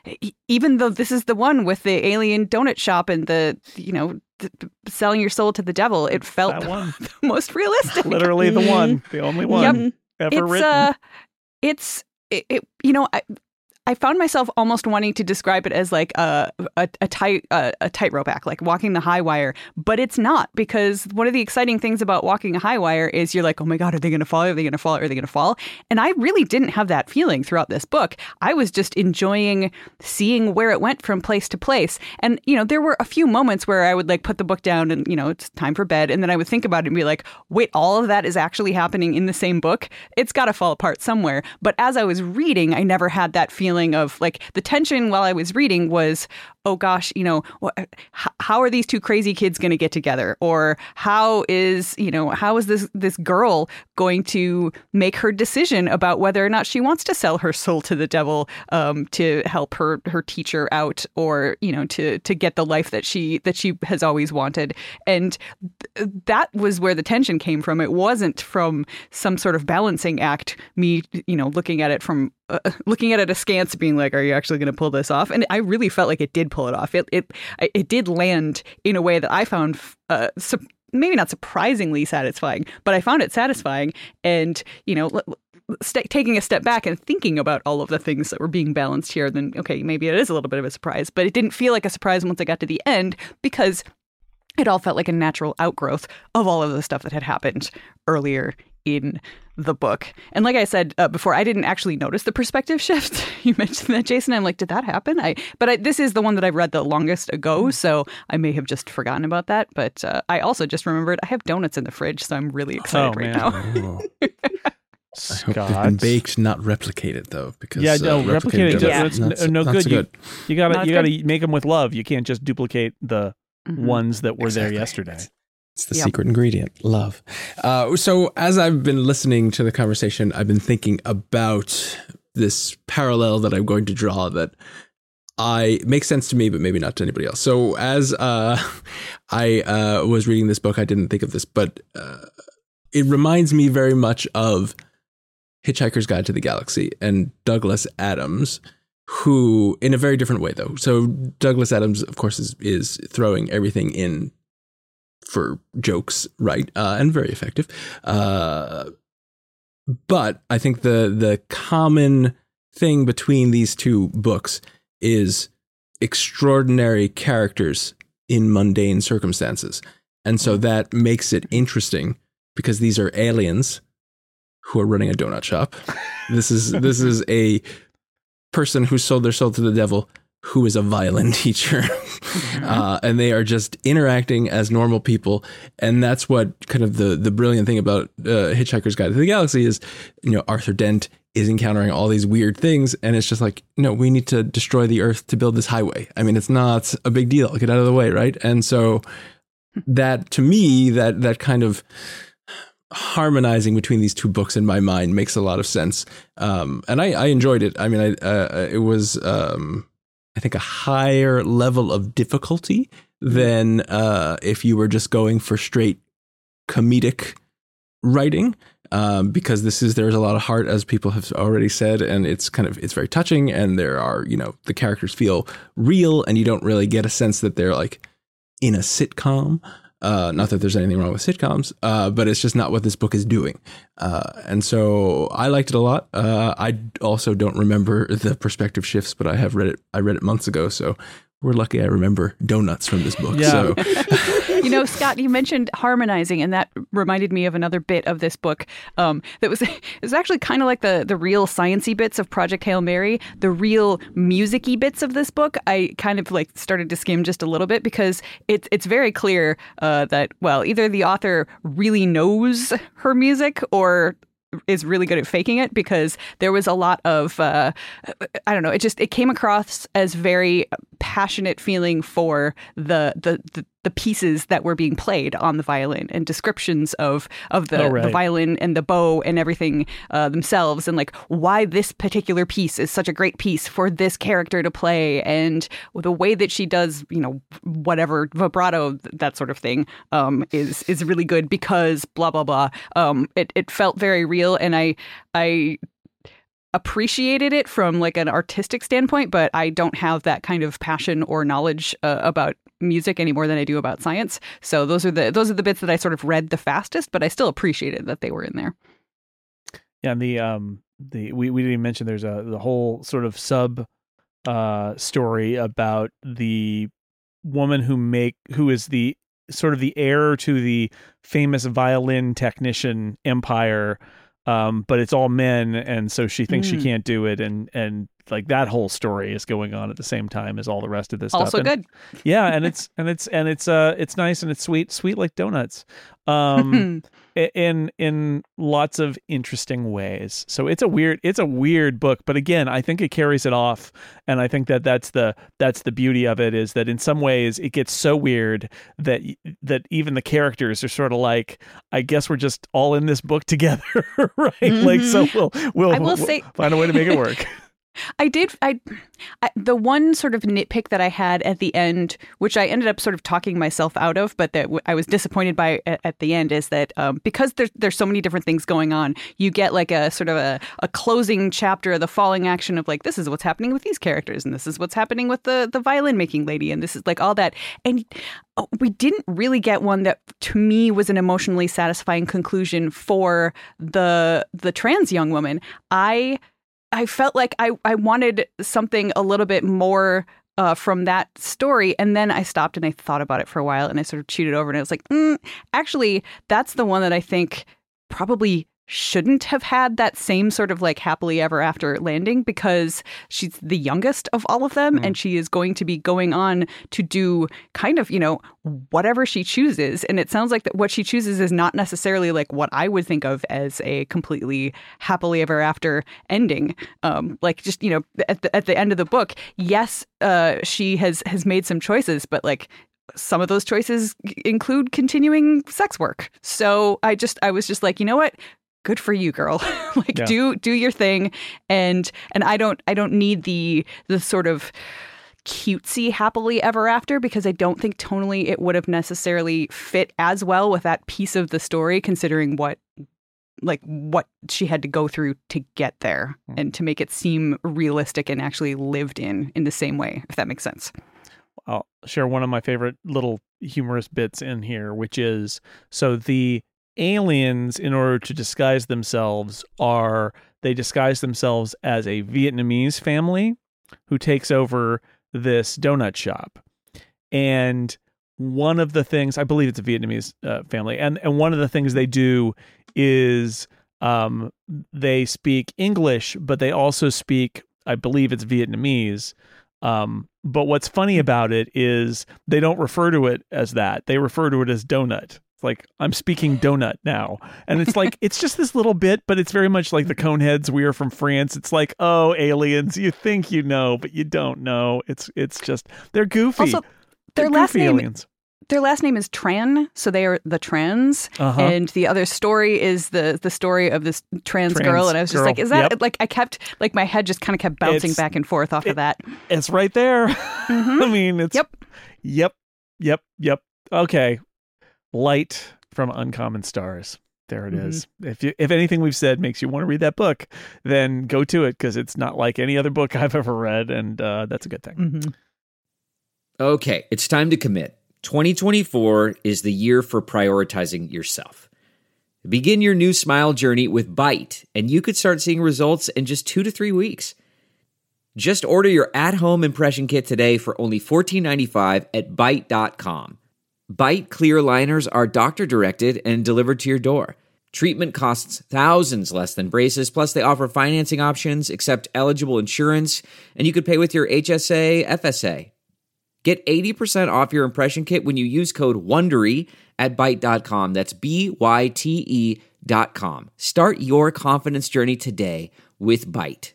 Speaker 7: even though this is the one with the alien donut shop and the, you know, th- selling your soul to the devil, it felt the, one. the most realistic.
Speaker 4: Literally the one, the only one
Speaker 7: yep.
Speaker 4: ever
Speaker 7: it's,
Speaker 4: written.
Speaker 7: Uh, it's, it, it, you know, I, I found myself almost wanting to describe it as like a a, a tight a, a tightrope act, like walking the high wire, but it's not, because one of the exciting things about walking a high wire is you're like, oh my God, are they going to fall? Are they going to fall? Are they going to fall? And I really didn't have that feeling throughout this book. I was just enjoying seeing where it went from place to place. And, you know, there were a few moments where I would like put the book down and, you know, it's time for bed. And then I would think about it and be like, wait, all of that is actually happening in the same book? It's got to fall apart somewhere. But as I was reading, I never had that feeling of like, the tension while I was reading was, oh gosh, you know, how are these two crazy kids going to get together? Or how is, you know, how is this this girl going to make her decision about whether or not she wants to sell her soul to the devil um, to help her her teacher out, or, you know, to to get the life that she that she has always wanted? And th- that was where the tension came from. It wasn't from some sort of balancing act, me, you know, looking at it from Uh, looking at it askance, being like, are you actually going to pull this off? And I really felt like it did pull it off. It it it did land in a way that I found uh, su- maybe not surprisingly satisfying, but I found it satisfying. And, you know, st- taking a step back and thinking about all of the things that were being balanced here, then, okay, maybe it is a little bit of a surprise. But it didn't feel like a surprise once I got to the end, because it all felt like a natural outgrowth of all of the stuff that had happened earlier in the book. And like I said uh, before, I didn't actually notice the perspective shift. You mentioned that, Jason. I'm like, did that happen? I but I, this is the one that I've read the longest ago, so I may have just forgotten about that. But uh, I also just remembered I have donuts in the fridge, so I'm really excited
Speaker 4: oh,
Speaker 7: right
Speaker 4: man.
Speaker 7: now.
Speaker 8: I hope they've been baked, not replicated, though, because
Speaker 4: yeah, no,
Speaker 8: uh,
Speaker 4: replicated,
Speaker 8: replicated
Speaker 4: yeah. it's
Speaker 8: not,
Speaker 4: no, no
Speaker 8: not
Speaker 4: good.
Speaker 8: So
Speaker 4: you,
Speaker 8: good.
Speaker 4: you gotta
Speaker 7: Not
Speaker 4: you
Speaker 7: good.
Speaker 4: gotta make them with love. You can't just duplicate the
Speaker 7: Mm-hmm.
Speaker 4: ones that were
Speaker 8: Exactly.
Speaker 4: there yesterday.
Speaker 8: It's the
Speaker 7: Yep.
Speaker 8: secret ingredient, love. Uh, so as I've been listening to the conversation, I've been thinking about this parallel that I'm going to draw that I makes sense to me, but maybe not to anybody else. So as uh, I uh, was reading this book, I didn't think of this, but uh, it reminds me very much of Hitchhiker's Guide to the Galaxy and Douglas Adams, who, in a very different way, though. So Douglas Adams, of course, is, is throwing everything in for jokes, right? Uh, and very effective. Uh, but I think the the common thing between these two books is extraordinary characters in mundane circumstances. And so that makes it interesting, because these are aliens who are running a donut shop. This is this is a person who sold their soul to the devil, who is a violin teacher. uh, and they are just interacting as normal people. And that's what kind of the, the brilliant thing about uh, Hitchhiker's Guide to the Galaxy is, you know, Arthur Dent is encountering all these weird things. And it's just like, no, we need to destroy the earth to build this highway. I mean, it's not a big deal. Get out of the way, right? And so that, to me, that that kind of harmonizing between these two books in my mind makes a lot of sense. Um, and I, I enjoyed it. I mean, I uh, it was, um, I think, a higher level of difficulty than uh, if you were just going for straight comedic writing. Um, because this is, there's a lot of heart, as people have already said, and it's kind of, it's very touching, and there are, you know, the characters feel real, and you don't really get a sense that they're like in a sitcom. Uh, not that there's anything wrong with sitcoms, uh, but it's just not what this book is doing. Uh, and so I liked it a lot. Uh, I also don't remember the perspective shifts, but I have read it. I read it months ago, so we're lucky I remember donuts from this book.
Speaker 4: Yeah.
Speaker 8: So.
Speaker 7: You know, Scott, you mentioned harmonizing, and that reminded me of another bit of this book um, that was it was actually kind of like the the real sciencey bits of Project Hail Mary, the real music-y bits of this book. I kind of like started to skim just a little bit because it's it's very clear uh, that, well, either the author really knows her music or is really good at faking it, because there was a lot of uh, I don't know, it just it came across as very passionate feeling for the the the, the pieces that were being played on the violin, and descriptions of of the,
Speaker 4: oh, right.
Speaker 7: the violin and the bow and everything uh, themselves, and like why this particular piece is such a great piece for this character to play, and the way that she does, you know, whatever vibrato, that sort of thing, um, is is really good because blah blah blah. Um, it it felt very real, and I I. appreciated it from like an artistic standpoint, but I don't have that kind of passion or knowledge uh, about music any more than I do about science. So those are the those are the bits that I sort of read the fastest, but I still appreciated that they were in there.
Speaker 4: Yeah, and the um the we, we didn't even mention there's a the whole sort of sub uh story about the woman who make who is the sort of the heir to the famous violin technician empire. Um, but it's all men, and so she thinks mm. she can't do it, and and like that whole story is going on at the same time as all the rest of this
Speaker 7: also
Speaker 4: stuff. Also
Speaker 7: good,
Speaker 4: yeah, and it's and it's and it's uh it's nice and it's sweet, sweet like donuts, um, in in lots of interesting ways. So it's a weird it's a weird book, but again, I think it carries it off, and I think that that's the that's the beauty of it, is that in some ways it gets so weird that that even the characters are sort of like, I guess we're just all in this book together, right? Mm-hmm. Like, so we'll we'll,
Speaker 7: I will
Speaker 4: we'll
Speaker 7: say-
Speaker 4: find a way to make it work.
Speaker 7: I did. I, I the one sort of nitpick that I had at the end, which I ended up sort of talking myself out of, but that w- I was disappointed by at, at the end, is that um, because there's there's so many different things going on, you get like a sort of a, a closing chapter, the falling action of like, this is what's happening with these characters, and this is what's happening with the the violin making lady, and this is like all that, and we didn't really get one that to me was an emotionally satisfying conclusion for the the trans young woman. I. I felt like I, I wanted something a little bit more uh, from that story. And then I stopped and I thought about it for a while, and I sort of chewed it over, and I was like, mm, actually, that's the one that I think probably shouldn't have had that same sort of like happily ever after landing, because she's the youngest of all of them, mm. and she is going to be going on to do kind of, you know, whatever she chooses. And it sounds like that what she chooses is not necessarily like what I would think of as a completely happily ever after ending. Um, like just, you know, at the, at the end of the book, yes, uh, she has has made some choices, but like some of those choices include continuing sex work. So I just I was just like, you know what? Good for you, girl. Like yeah. do do your thing, and and I don't I don't need the the sort of cutesy happily ever after, because I don't think tonally it would have necessarily fit as well with that piece of the story, considering what like what she had to go through to get there, mm. and to make it seem realistic and actually lived in in the same way, if that makes sense.
Speaker 4: I'll share one of my favorite little humorous bits in here, which is so the aliens, in order to disguise themselves, are they disguise themselves as a Vietnamese family who takes over this donut shop. And one of the things, I believe it's a Vietnamese uh, family, and, and one of the things they do is um, they speak English, but they also speak, I believe it's Vietnamese. Um, but what's funny about it is they don't refer to it as that. They refer to it as donut. It's like, I'm speaking donut now. And it's like, it's just this little bit, but it's very much like the Coneheads. We are from France. It's like, oh, aliens, you think you know, but you don't know. It's it's just, they're goofy.
Speaker 7: Also, their
Speaker 4: They're
Speaker 7: last
Speaker 4: goofy
Speaker 7: name
Speaker 4: aliens.
Speaker 7: their last name is Tran, so they are the trans.
Speaker 4: Uh-huh.
Speaker 7: And the other story is the the story of this trans,
Speaker 4: Trans
Speaker 7: girl. And I was just
Speaker 4: girl.
Speaker 7: like, is that
Speaker 4: Yep.
Speaker 7: like I kept like my head just kind of kept bouncing
Speaker 4: It's-
Speaker 7: back and forth off of that.
Speaker 4: It's right there. I mean, it's
Speaker 7: Yep.
Speaker 4: Yep. Yep. Yep. Okay. Light from Uncommon Stars. There it is. If you, if anything we've said makes you want to read that book, then go to it, because it's not like any other book I've ever read, and uh, that's a good thing.
Speaker 7: Mm-hmm.
Speaker 9: Okay, it's time to commit. twenty twenty-four is the year for prioritizing yourself. Begin your new smile journey with Byte, and you could start seeing results in just two to three weeks. Just order your at-home impression kit today for only fourteen ninety-five at byte dot com. Byte clear liners are doctor-directed and delivered to your door. Treatment costs thousands less than braces, plus they offer financing options, accept eligible insurance, and you could pay with your H S A, F S A. Get eighty percent off your impression kit when you use code WONDERY at byte dot com. That's B Y T E dot com. Start your confidence journey today with Byte.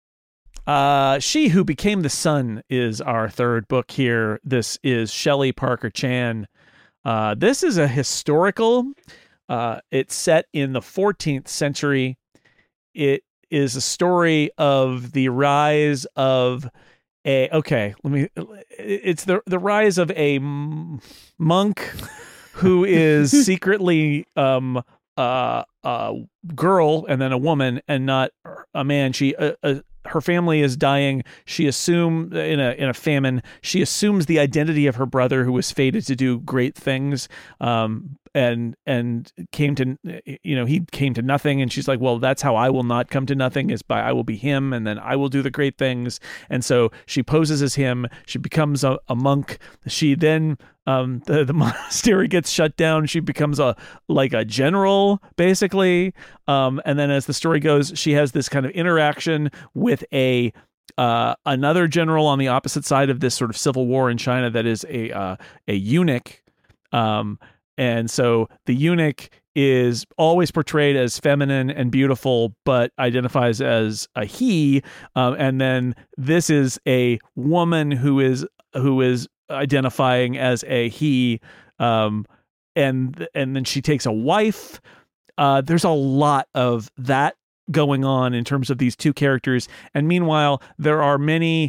Speaker 4: Uh, She Who Became the Sun is our third book here. This is Shelley Parker Chan. Uh, this is a historical. Uh, it's set in the fourteenth century. It is a story of the rise of a. Okay, let me. It's the the rise of a m- monk who is secretly um uh a girl and then a woman and not a man. She uh, uh, her family is dying. She assume in a in a famine. She assumes the identity of her brother, who was fated to do great things, um, and and came to you know he came to nothing. And she's like, well, that's how I will not come to nothing, is by I will be him, and then I will do the great things. And so she poses as him. She becomes a, a monk. She then um, the the monastery gets shut down. She becomes a like a general, basically. Um, and then as the story goes, she has this kind of interaction with a uh, another general on the opposite side of this sort of civil war in China that is a uh, a eunuch. Um, and so the eunuch is always portrayed as feminine and beautiful, but identifies as a he. Um, and then this is a woman who is who is identifying as a he. Um, and and then she takes a wife. Uh, there's a lot of that going on in terms of these two characters. And meanwhile, there are many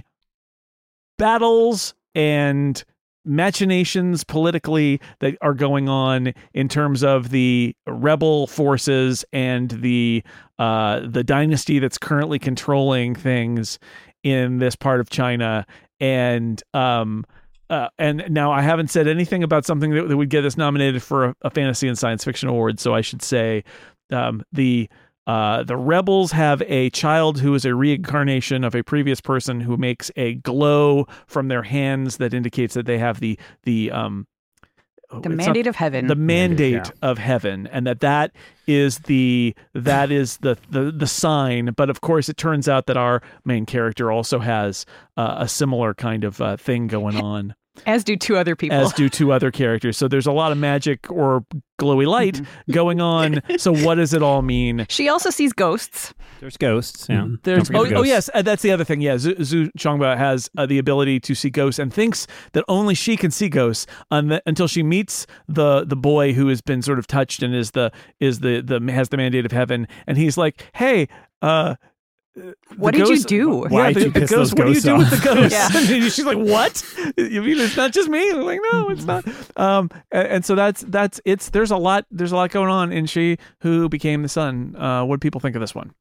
Speaker 4: battles and machinations politically that are going on in terms of the rebel forces and the uh, the dynasty that's currently controlling things in this part of China. And um, Uh, and now I haven't said anything about something that, that would get us nominated for a, a fantasy and science fiction award. So I should say um, the uh, the rebels have a child who is a reincarnation of a previous person who makes a glow from their hands that indicates that they have the the um,
Speaker 7: The mandate
Speaker 4: not,
Speaker 7: of heaven.
Speaker 4: the mandate
Speaker 6: yeah.
Speaker 4: of heaven, and that that is the that is the, the the sign. But of course, it turns out that our main character also has uh, a similar kind of uh, thing going on,
Speaker 7: As do two other people.
Speaker 4: as do two other characters. So there's a lot of magic or glowy light going on. So what does it all mean?
Speaker 7: She also sees ghosts.
Speaker 6: There's ghosts. Yeah.
Speaker 8: Mhm.
Speaker 4: There's
Speaker 6: Don't
Speaker 4: oh,
Speaker 6: forget the
Speaker 4: oh
Speaker 6: ghosts.
Speaker 4: yes, uh, that's the other thing. Yeah, Zhu, Zhu Chongba has uh, the ability to see ghosts and thinks that only she can see ghosts un- until she meets the the boy who has been sort of touched and is the is the the has the mandate of heaven, and he's like, hey, uh.
Speaker 7: What
Speaker 4: the
Speaker 7: did you
Speaker 4: ghost-
Speaker 7: do?
Speaker 6: Why
Speaker 4: yeah,
Speaker 6: did
Speaker 4: the,
Speaker 6: you
Speaker 4: the
Speaker 6: piss
Speaker 4: ghost,
Speaker 6: those
Speaker 4: what do you
Speaker 6: ghosts
Speaker 4: do with
Speaker 6: off?
Speaker 4: the ghosts?
Speaker 7: Yeah.
Speaker 4: And she's like, what? You mean it's not just me? I'm like, no, it's not. Um, and, and so that's that's it's there's a lot there's a lot going on in She Who Became the Sun. Uh, what do people think of this one?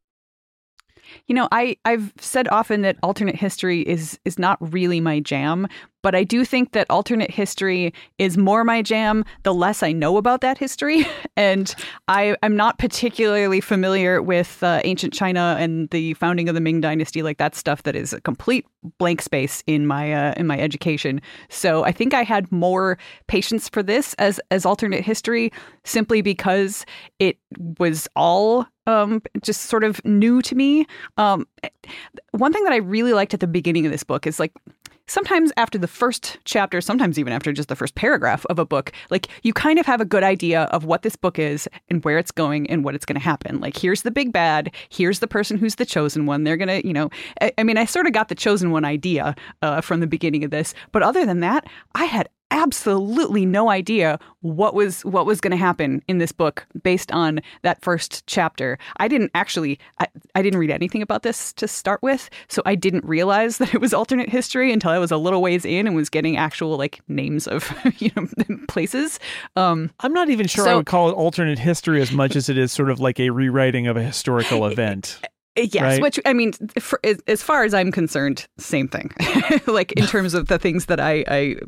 Speaker 7: You know, I, I've said often that alternate history is is not really my jam, but I do think that alternate history is more my jam the less I know about that history. And I, I'm not particularly familiar with uh, ancient China and the founding of the Ming Dynasty, like that stuff that is a complete blank space in my uh, in my education. So I think I had more patience for this as as alternate history simply because it was all um, just sort of new to me. Um, one thing that I really liked at the beginning of this book is like sometimes after the first chapter, sometimes even after just the first paragraph of a book, like you kind of have a good idea of what this book is and where it's going and what it's going to happen. Like, here's the big bad. Here's the person who's the chosen one. They're going to, you know, I, I mean, I sort of got the chosen one idea uh, from the beginning of this. But other than that, I had absolutely no idea what was what was going to happen in this book based on that first chapter. I didn't actually, I, I didn't read anything about this to start with, so I didn't realize that it was alternate history until I was a little ways in and was getting actual like names of you know places. Um,
Speaker 4: I'm not even sure
Speaker 7: so,
Speaker 4: I would call it alternate history as much as it is sort of like a rewriting of a historical event.
Speaker 7: Yes,
Speaker 4: right?
Speaker 7: Which, I mean, for, as far as I'm concerned, same thing. Like in terms of the things that I, I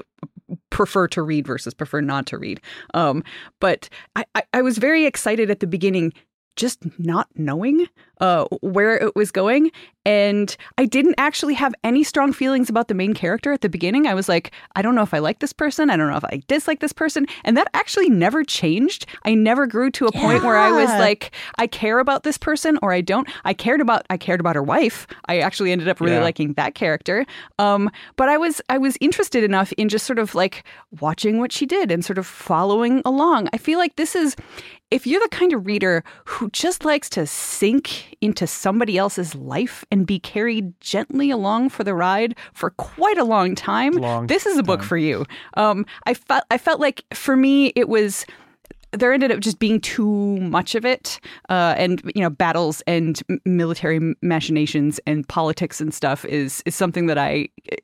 Speaker 7: prefer to read versus prefer not to read. Um, but I, I, I was very excited at the beginning, just not knowing uh, where it was going. And I didn't actually have any strong feelings about the main character at the beginning. I was like, I don't know if I like this person. I don't know if I dislike this person. And that actually never changed. I never grew to a yeah. point where I was like, I care about this person or I don't. I cared about I cared about her wife. I actually ended up really yeah. liking that character. Um, but I was I was interested enough in just sort of like watching what she did and sort of following along. I feel like this is, if you're the kind of reader who just likes to sink into somebody else's life and be carried gently along for the ride for quite a long time,
Speaker 4: long
Speaker 7: this is a book
Speaker 4: time.
Speaker 7: for you. Um, I felt I felt like for me it was. There ended up just being too much of it, uh, and you know, battles and military machinations and politics and stuff is is something that I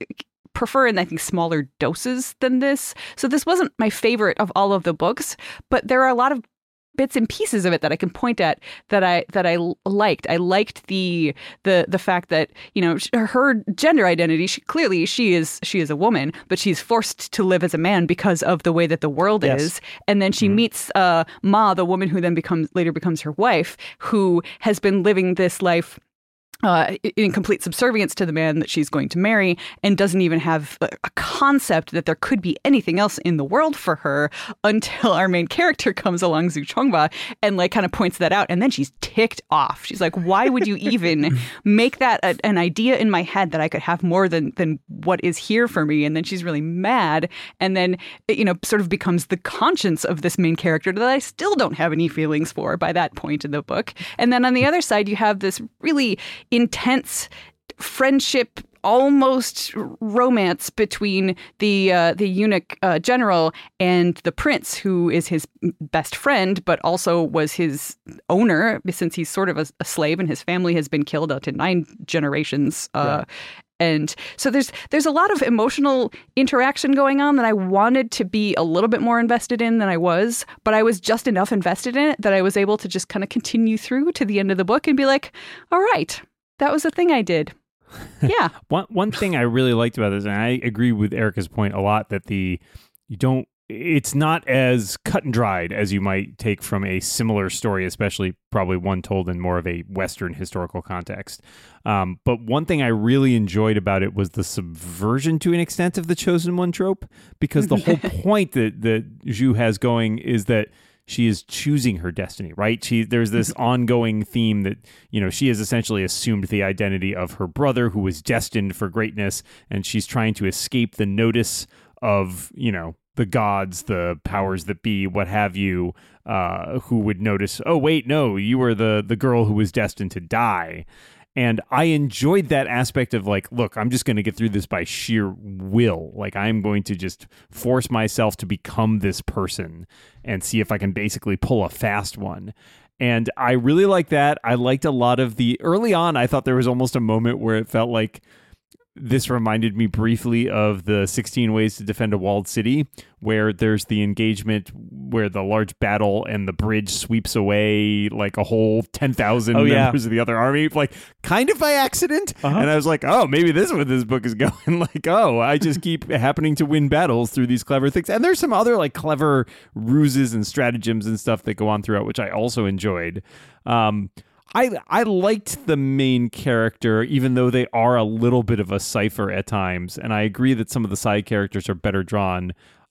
Speaker 7: prefer in, I think, smaller doses than this. So this wasn't my favorite of all of the books, but there are a lot of bits and pieces of it that I can point at that I that I liked. I liked the the the fact that, you know, her gender identity, she, clearly she is she is a woman, but she's forced to live as a man because of the way that the world
Speaker 4: yes.
Speaker 7: is. And then she mm-hmm. meets uh, Ma, the woman who then becomes later becomes her wife, who has been living this life Uh, in complete subservience to the man that she's going to marry, and doesn't even have a concept that there could be anything else in the world for her until our main character comes along, Zhu Chongba, and like kind of points that out. And then she's ticked off. She's like, why would you even make that a, an idea in my head that I could have more than, than what is here for me? And then she's really mad. And then, it, you know, sort of becomes the conscience of this main character that I still don't have any feelings for by that point in the book. And then on the other side, you have this really intense friendship, almost romance between the uh, the eunuch uh, general and the prince, who is his best friend, but also was his owner, since he's sort of a, a slave and his family has been killed out to nine generations. Uh, yeah. And so there's there's a lot of emotional interaction going on that I wanted to be a little bit more invested in than I was, but I was just enough invested in it that I was able to just kind of continue through to the end of the book and be like, all right, that was the thing I did. Yeah.
Speaker 6: one one thing I really liked about this, and I agree with Erica's point a lot, that the you don't it's not as cut and dried as you might take from a similar story, especially probably one told in more of a Western historical context. Um, but one thing I really enjoyed about it was the subversion to an extent of the chosen one trope, because the whole point that, that Zhu has going is that she is choosing her destiny, right? She there's this ongoing theme that, you know, she has essentially assumed the identity of her brother, who was destined for greatness, and she's trying to escape the notice of, you know, the gods, the powers that be, what have you, uh, who would notice, oh, wait, no, you were the the girl who was destined to die. And I enjoyed that aspect of like, look, I'm just going to get through this by sheer will. Like, I'm going to just force myself to become this person and see if I can basically pull a fast one. And I really like that. I liked a lot of the early on. I thought there was almost a moment where it felt like this reminded me briefly of the sixteen Ways to Defend a Walled City, where there's the engagement where the large battle and the bridge sweeps away like a whole ten thousand
Speaker 4: oh,
Speaker 6: members
Speaker 4: yeah.
Speaker 6: of the other army, like kind of by accident. Uh-huh. And I was like, oh, maybe this is where this book is going. Like, oh, I just keep happening to win battles through these clever things. And there's some other like clever ruses and stratagems and stuff that go on throughout, which I also enjoyed. Um, I I liked the main character, even though they are a little bit of a cipher at times, and I agree that some of the side characters are better drawn.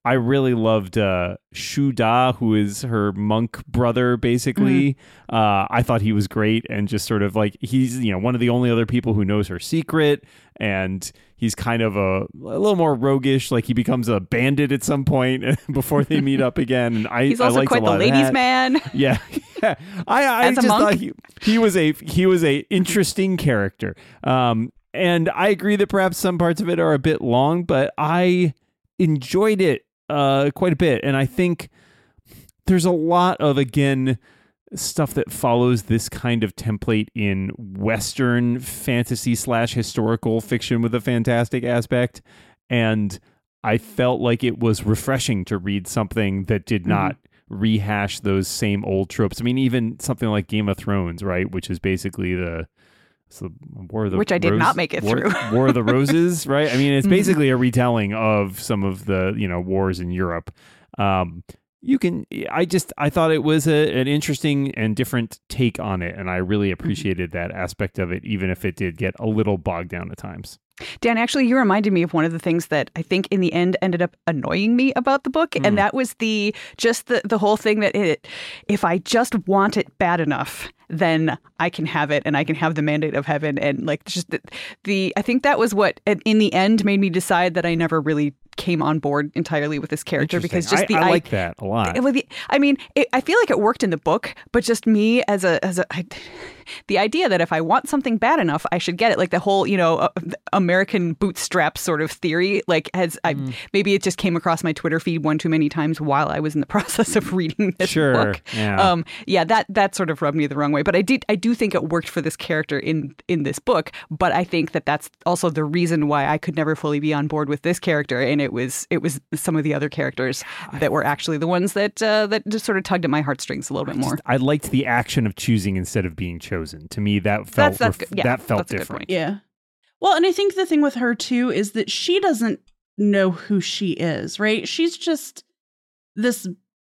Speaker 6: I really loved uh, Shu Da, who is her monk brother, basically. Mm-hmm. Uh, I thought he was great, and just sort of like he's you know one of the only other people who knows her secret, and he's kind of a, a little more roguish. Like he becomes a bandit at some point before they meet up again. And I
Speaker 7: he's also
Speaker 6: I
Speaker 7: quite
Speaker 6: a lot
Speaker 7: the ladies'
Speaker 6: that.
Speaker 7: man.
Speaker 6: Yeah, yeah. I I
Speaker 7: As a
Speaker 6: just
Speaker 7: monk?
Speaker 6: thought he, he was a he was a interesting character. Um, and I agree that perhaps some parts of it are a bit long, but I enjoyed it uh quite a bit, and I think there's a lot of again stuff that follows this kind of template in Western fantasy slash historical fiction with a fantastic aspect, and I felt like it was refreshing to read something that did not mm-hmm. rehash those same old tropes. I mean, even something like Game of Thrones, right, which is basically the So War of the
Speaker 7: Which I did
Speaker 6: Rose,
Speaker 7: not make it
Speaker 6: War,
Speaker 7: through.
Speaker 6: War of the Roses, right? I mean, it's basically a retelling of some of the, you know, wars in Europe. Um, you can, I just, I thought it was a, an interesting and different take on it. And I really appreciated that aspect of it, even if it did get a little bogged down at times.
Speaker 7: Dan, actually, you reminded me of one of the things that I think in the end ended up annoying me about the book. Mm. And that was the just the, the whole thing that it, if I just want it bad enough, then I can have it and I can have the mandate of heaven. And like just the, the I think that was what in the end made me decide that I never really came on board entirely with this character, because just
Speaker 6: I,
Speaker 7: the
Speaker 6: I
Speaker 7: I,
Speaker 6: like that a lot.
Speaker 7: It, I mean, it, I feel like it worked in the book, but just me as a as a I, the idea that if I want something bad enough, I should get it. Like the whole, you know, uh, American bootstrap sort of theory. Like has mm. I maybe it just came across my Twitter feed one too many times while I was in the process of reading this
Speaker 6: sure.
Speaker 7: book.
Speaker 6: Yeah.
Speaker 7: Um, yeah, that that sort of rubbed me the wrong way. But I did I do think it worked for this character in in this book. But I think that that's also the reason why I could never fully be on board with this character. And it was it was some of the other characters that were actually the ones that uh, that just sort of tugged at my heartstrings a little bit more.
Speaker 6: Just, I liked the action of choosing instead of being chosen. To me, that felt
Speaker 7: that's, that's
Speaker 6: ref-
Speaker 7: good. Yeah,
Speaker 6: that felt
Speaker 7: that's a good
Speaker 6: different.
Speaker 7: point.
Speaker 5: Yeah. Well, and I think the thing with her too is that she doesn't know who she is, right? She's just this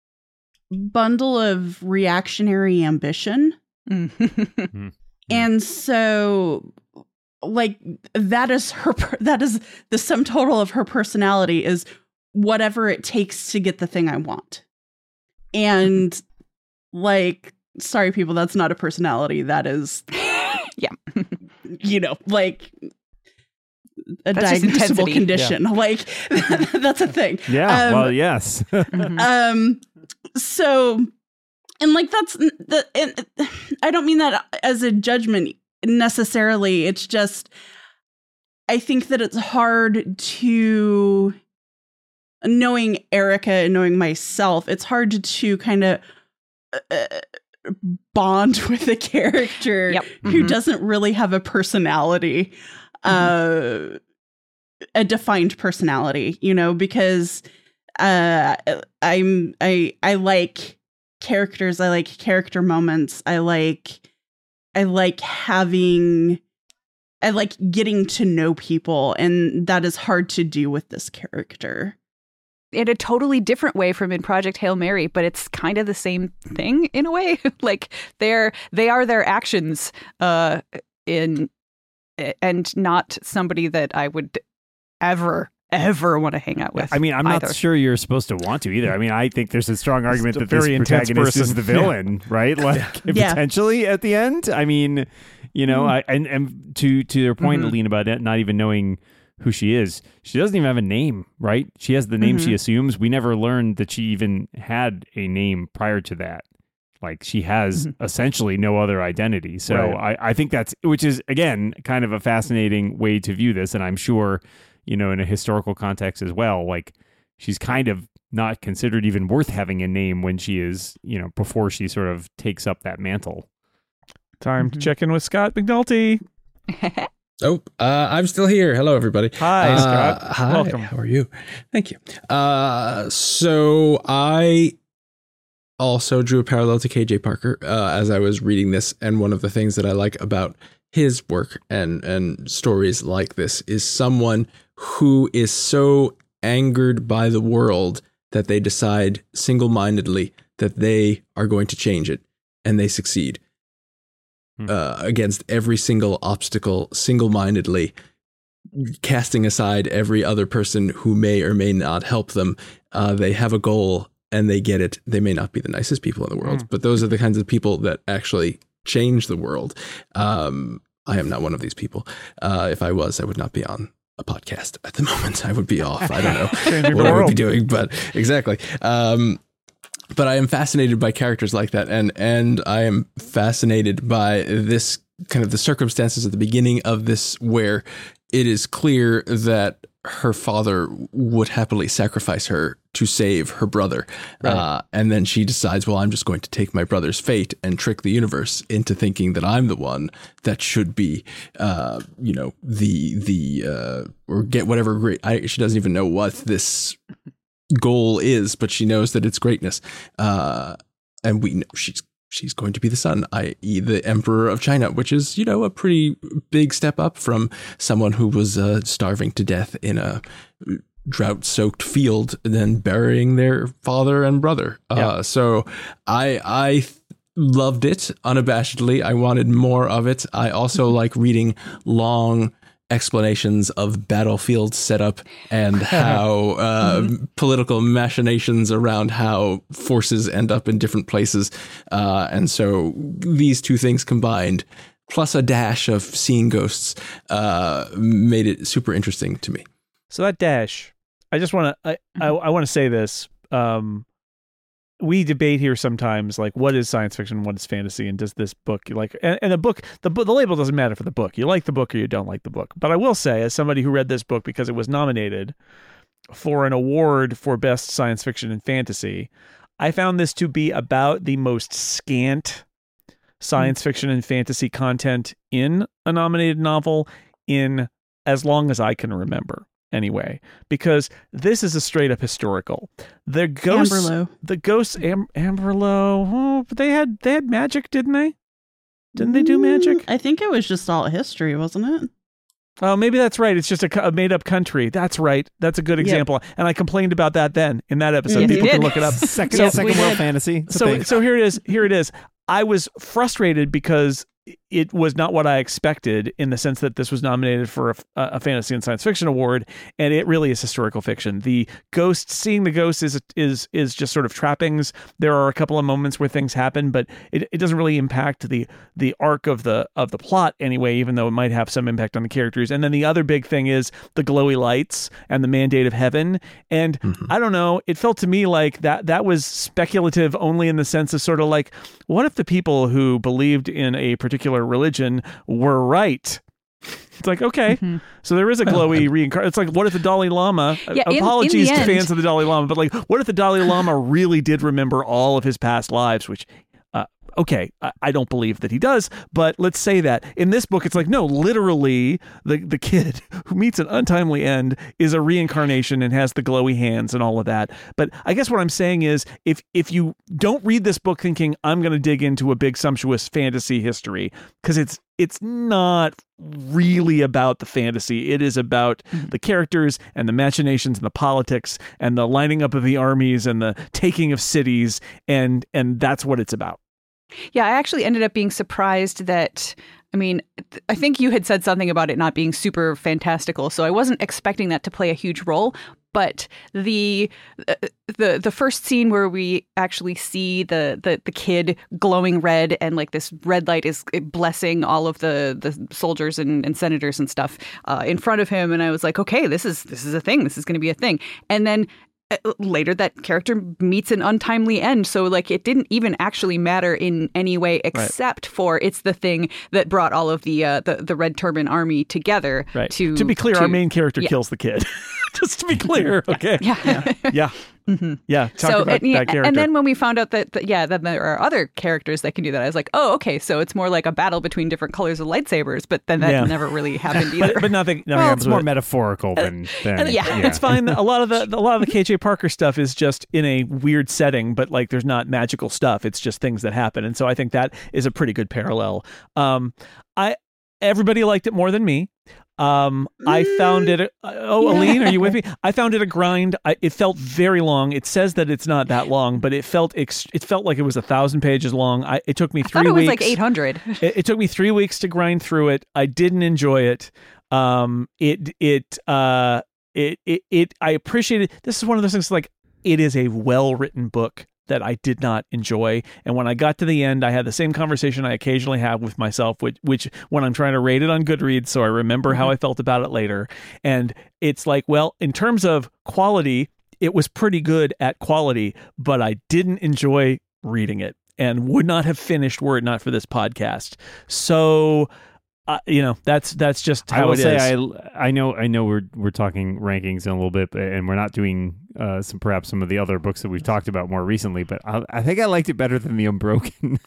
Speaker 5: bundle of reactionary ambition.
Speaker 7: Mm-hmm.
Speaker 5: And so like that is her that is the sum total of her personality is whatever it takes to get the thing I want. And like, sorry people, that's not a personality. That is
Speaker 7: yeah.
Speaker 5: You know, like a
Speaker 7: that's
Speaker 5: diagnosable condition. Yeah. Like that's a thing.
Speaker 6: Yeah.
Speaker 5: Um,
Speaker 6: well, yes.
Speaker 7: mm-hmm.
Speaker 5: Um so and like that's the and I don't mean that as a judgment necessarily. It's just I think that it's hard to, knowing Erica and knowing myself, it's hard to, to kind of uh, bond with a character
Speaker 7: yep.
Speaker 5: who
Speaker 7: mm-hmm.
Speaker 5: doesn't really have a personality, mm-hmm. uh, a defined personality, you know, because uh, I'm I I like characters, I like character moments, I like I like having. I like getting to know people, and that is hard to do with this character.
Speaker 7: In a totally different way from in Project Hail Mary, but it's kind of the same thing in a way. Like they're they are their actions, uh, in and not somebody that I would ever ever want to hang out with.
Speaker 6: I mean, I'm
Speaker 7: either.
Speaker 6: not sure you're supposed to want to either. I mean, I think there's a strong argument
Speaker 4: a
Speaker 6: that this
Speaker 4: very
Speaker 6: protagonist
Speaker 4: intense
Speaker 6: is
Speaker 4: person.
Speaker 6: the villain, yeah. right? Like
Speaker 5: Yeah.
Speaker 6: potentially at the end. I mean. You know, mm. I, and, and to to their point, mm-hmm. Aline, about it, not even knowing who she is, she doesn't even have a name, right? She has the name mm-hmm. she assumes. We never learned that she even had a name prior to that. Like she has mm-hmm. essentially no other identity. So right. I, I think that's, which is, again, kind of a fascinating way to view this. And I'm sure, you know, in a historical context as well, like she's kind of not considered even worth having a name when she is, you know, before she sort of takes up that mantle.
Speaker 4: Time mm-hmm. to check in with Scott McNulty.
Speaker 8: Oh, uh, I'm still here. Hello, everybody.
Speaker 4: Hi,
Speaker 8: uh,
Speaker 4: Scott.
Speaker 8: Hi.
Speaker 4: Welcome.
Speaker 8: How are you? Thank you. Uh, so I also drew a parallel to K J Parker uh, as I was reading this, and one of the things that I like about his work and and stories like this is someone who is so angered by the world that they decide single-mindedly that they are going to change it, and they succeed. Uh, against every single obstacle, single-mindedly, casting aside every other person who may or may not help them. Uh, they have a goal and they get it. They may not be the nicest people in the world, mm. but those are the kinds of people that actually change the world. Um, I am not one of these people. Uh, if I was, I would not be on a podcast at the moment. I would be off. I don't know what I would be doing, but exactly. Um, but I am fascinated by characters like that. And, and I am fascinated by this kind of the circumstances at the beginning of this, where it is clear that her father would happily sacrifice her to save her brother. Right. Uh, and then she decides, well, I'm just going to take my brother's fate and trick the universe into thinking that I'm the one that should be, uh, you know, the, the, uh, or get whatever great, I, she doesn't even know what this goal is, but she knows that it's greatness. Uh, and we know she's, she's going to be the son, that is the Emperor of China, which is, you know, a pretty big step up from someone who was uh, starving to death in a drought-soaked field and then burying their father and brother. Yeah. Uh, so I I loved it unabashedly. I wanted more of it. I also like reading long explanations of battlefield setup and how uh, mm-hmm. political machinations around how forces end up in different places. Uh, and so these two things combined, plus a dash of seeing ghosts, uh, made it super interesting to me.
Speaker 4: So that dash, I just want to, I, I, I want to say this. Um, we debate here sometimes, like, what is science fiction, what is fantasy, and does this book, like, and, and the book, the the label doesn't matter for the book. You like the book or you don't like the book. But I will say, as somebody who read this book because it was nominated for an award for best science fiction and fantasy, I found this to be about the most scant science fiction and fantasy content in a nominated novel in as long as I can remember. Anyway, because this is a straight up historical. The ghosts, Amberlow. the ghosts, Am- Amberlow. Oh, but they had they had magic, didn't they? Didn't they do magic?
Speaker 5: Mm, I think it was just all history, wasn't it?
Speaker 4: Oh, maybe that's right. It's just a, a made up country. That's right. That's a good example. Yep. And I complained about that then in that episode.
Speaker 5: Yes,
Speaker 4: People can look it up.
Speaker 6: Second,
Speaker 4: so,
Speaker 6: second world fantasy.
Speaker 4: So so here it is. Here it is. I was frustrated because it was not what I expected, in the sense that this was nominated for a, a fantasy and science fiction award, and it really is historical fiction. The ghost, seeing the ghost is is is just sort of trappings. There are a couple of moments where things happen, but it, it doesn't really impact the the arc of the of the plot anyway, even though it might have some impact on the characters. And then the other big thing is the glowy lights and the mandate of heaven. And mm-hmm. I don't know, it felt to me like that that was speculative only in the sense of sort of like, what if the people who believed in a particular religion were right? It's like, okay, mm-hmm. so there is a glowy reincarnation. It's like, what if the Dalai Lama,
Speaker 7: yeah, in,
Speaker 4: apologies
Speaker 7: in
Speaker 4: to
Speaker 7: end,
Speaker 4: fans of the Dalai Lama, but like, what if the Dalai Lama really did remember all of his past lives, which, uh, okay, I, I don't believe that he does, but let's say that. In this book, it's like, no, literally, the, the kid who meets an untimely end is a reincarnation and has the glowy hands and all of that. But I guess what I'm saying is, if if you don't read this book thinking, I'm going to dig into a big, sumptuous fantasy history, because it's it's not really about the fantasy. It is about mm-hmm. the characters and the machinations and the politics and the lining up of the armies and the taking of cities, and and that's what it's about.
Speaker 7: Yeah, I actually ended up being surprised that, I mean, th- I think you had said something about it not being super fantastical, so I wasn't expecting that to play a huge role. But the uh, the the first scene where we actually see the, the the kid glowing red, and like this red light is blessing all of the, the soldiers and, and senators and stuff uh, in front of him, and I was like, okay, this is this is a thing. This is going to be a thing. And then later that character meets an untimely end, so like it didn't even actually matter in any way except right. for it's the thing that brought all of the uh, the, the Red Turban army together.
Speaker 4: Right.
Speaker 7: To
Speaker 4: to be clear,
Speaker 7: to,
Speaker 4: our main character
Speaker 7: yeah.
Speaker 4: kills the kid. Just to be clear, okay?
Speaker 7: Yeah,
Speaker 4: yeah, yeah. Mm-hmm. yeah talk
Speaker 7: so,
Speaker 4: about
Speaker 7: and,
Speaker 4: that character.
Speaker 7: And then when we found out that, that, yeah, that there are other characters that can do that, I was like, oh, okay, so it's more like a battle between different colors of lightsabers, but then that
Speaker 4: yeah.
Speaker 7: never really happened either.
Speaker 4: but, but nothing, nothing
Speaker 6: well,
Speaker 4: happens
Speaker 6: it's more
Speaker 4: with
Speaker 6: metaphorical than, than
Speaker 4: and,
Speaker 7: yeah.
Speaker 4: yeah. It's fine. A lot of the a lot of the K J Parker stuff is just in a weird setting, but like there's not magical stuff. It's just things that happen, and so I think that is a pretty good parallel. Um, I everybody liked it more than me. Um, I found it. Uh, oh, yeah. Aline, are you with me? I found it a grind. I, it felt very long. It says that it's not that long, but it felt ex- it felt like it was a thousand pages long. I, it took me three
Speaker 7: I thought it
Speaker 4: weeks.
Speaker 7: was like eight hundred.
Speaker 4: It, it took me three weeks to grind through it. I didn't enjoy it. Um, it it uh it it, it I appreciated. This is one of those things like it is a well written book that I did not enjoy. And when I got to the end, I had the same conversation I occasionally have with myself, which, which when I'm trying to rate it on Goodreads, so I remember mm-hmm. how I felt about it later. And it's like, well, in terms of quality, it was pretty good at quality, but I didn't enjoy reading it and would not have finished were it not for this podcast. So, uh, you know, that's that's just how
Speaker 6: I will
Speaker 4: it
Speaker 6: say
Speaker 4: is.
Speaker 6: I I know I know we're we're talking rankings in a little bit, and we're not doing uh, some perhaps some of the other books that we've talked about more recently. But I, I think I liked it better than The Unbroken.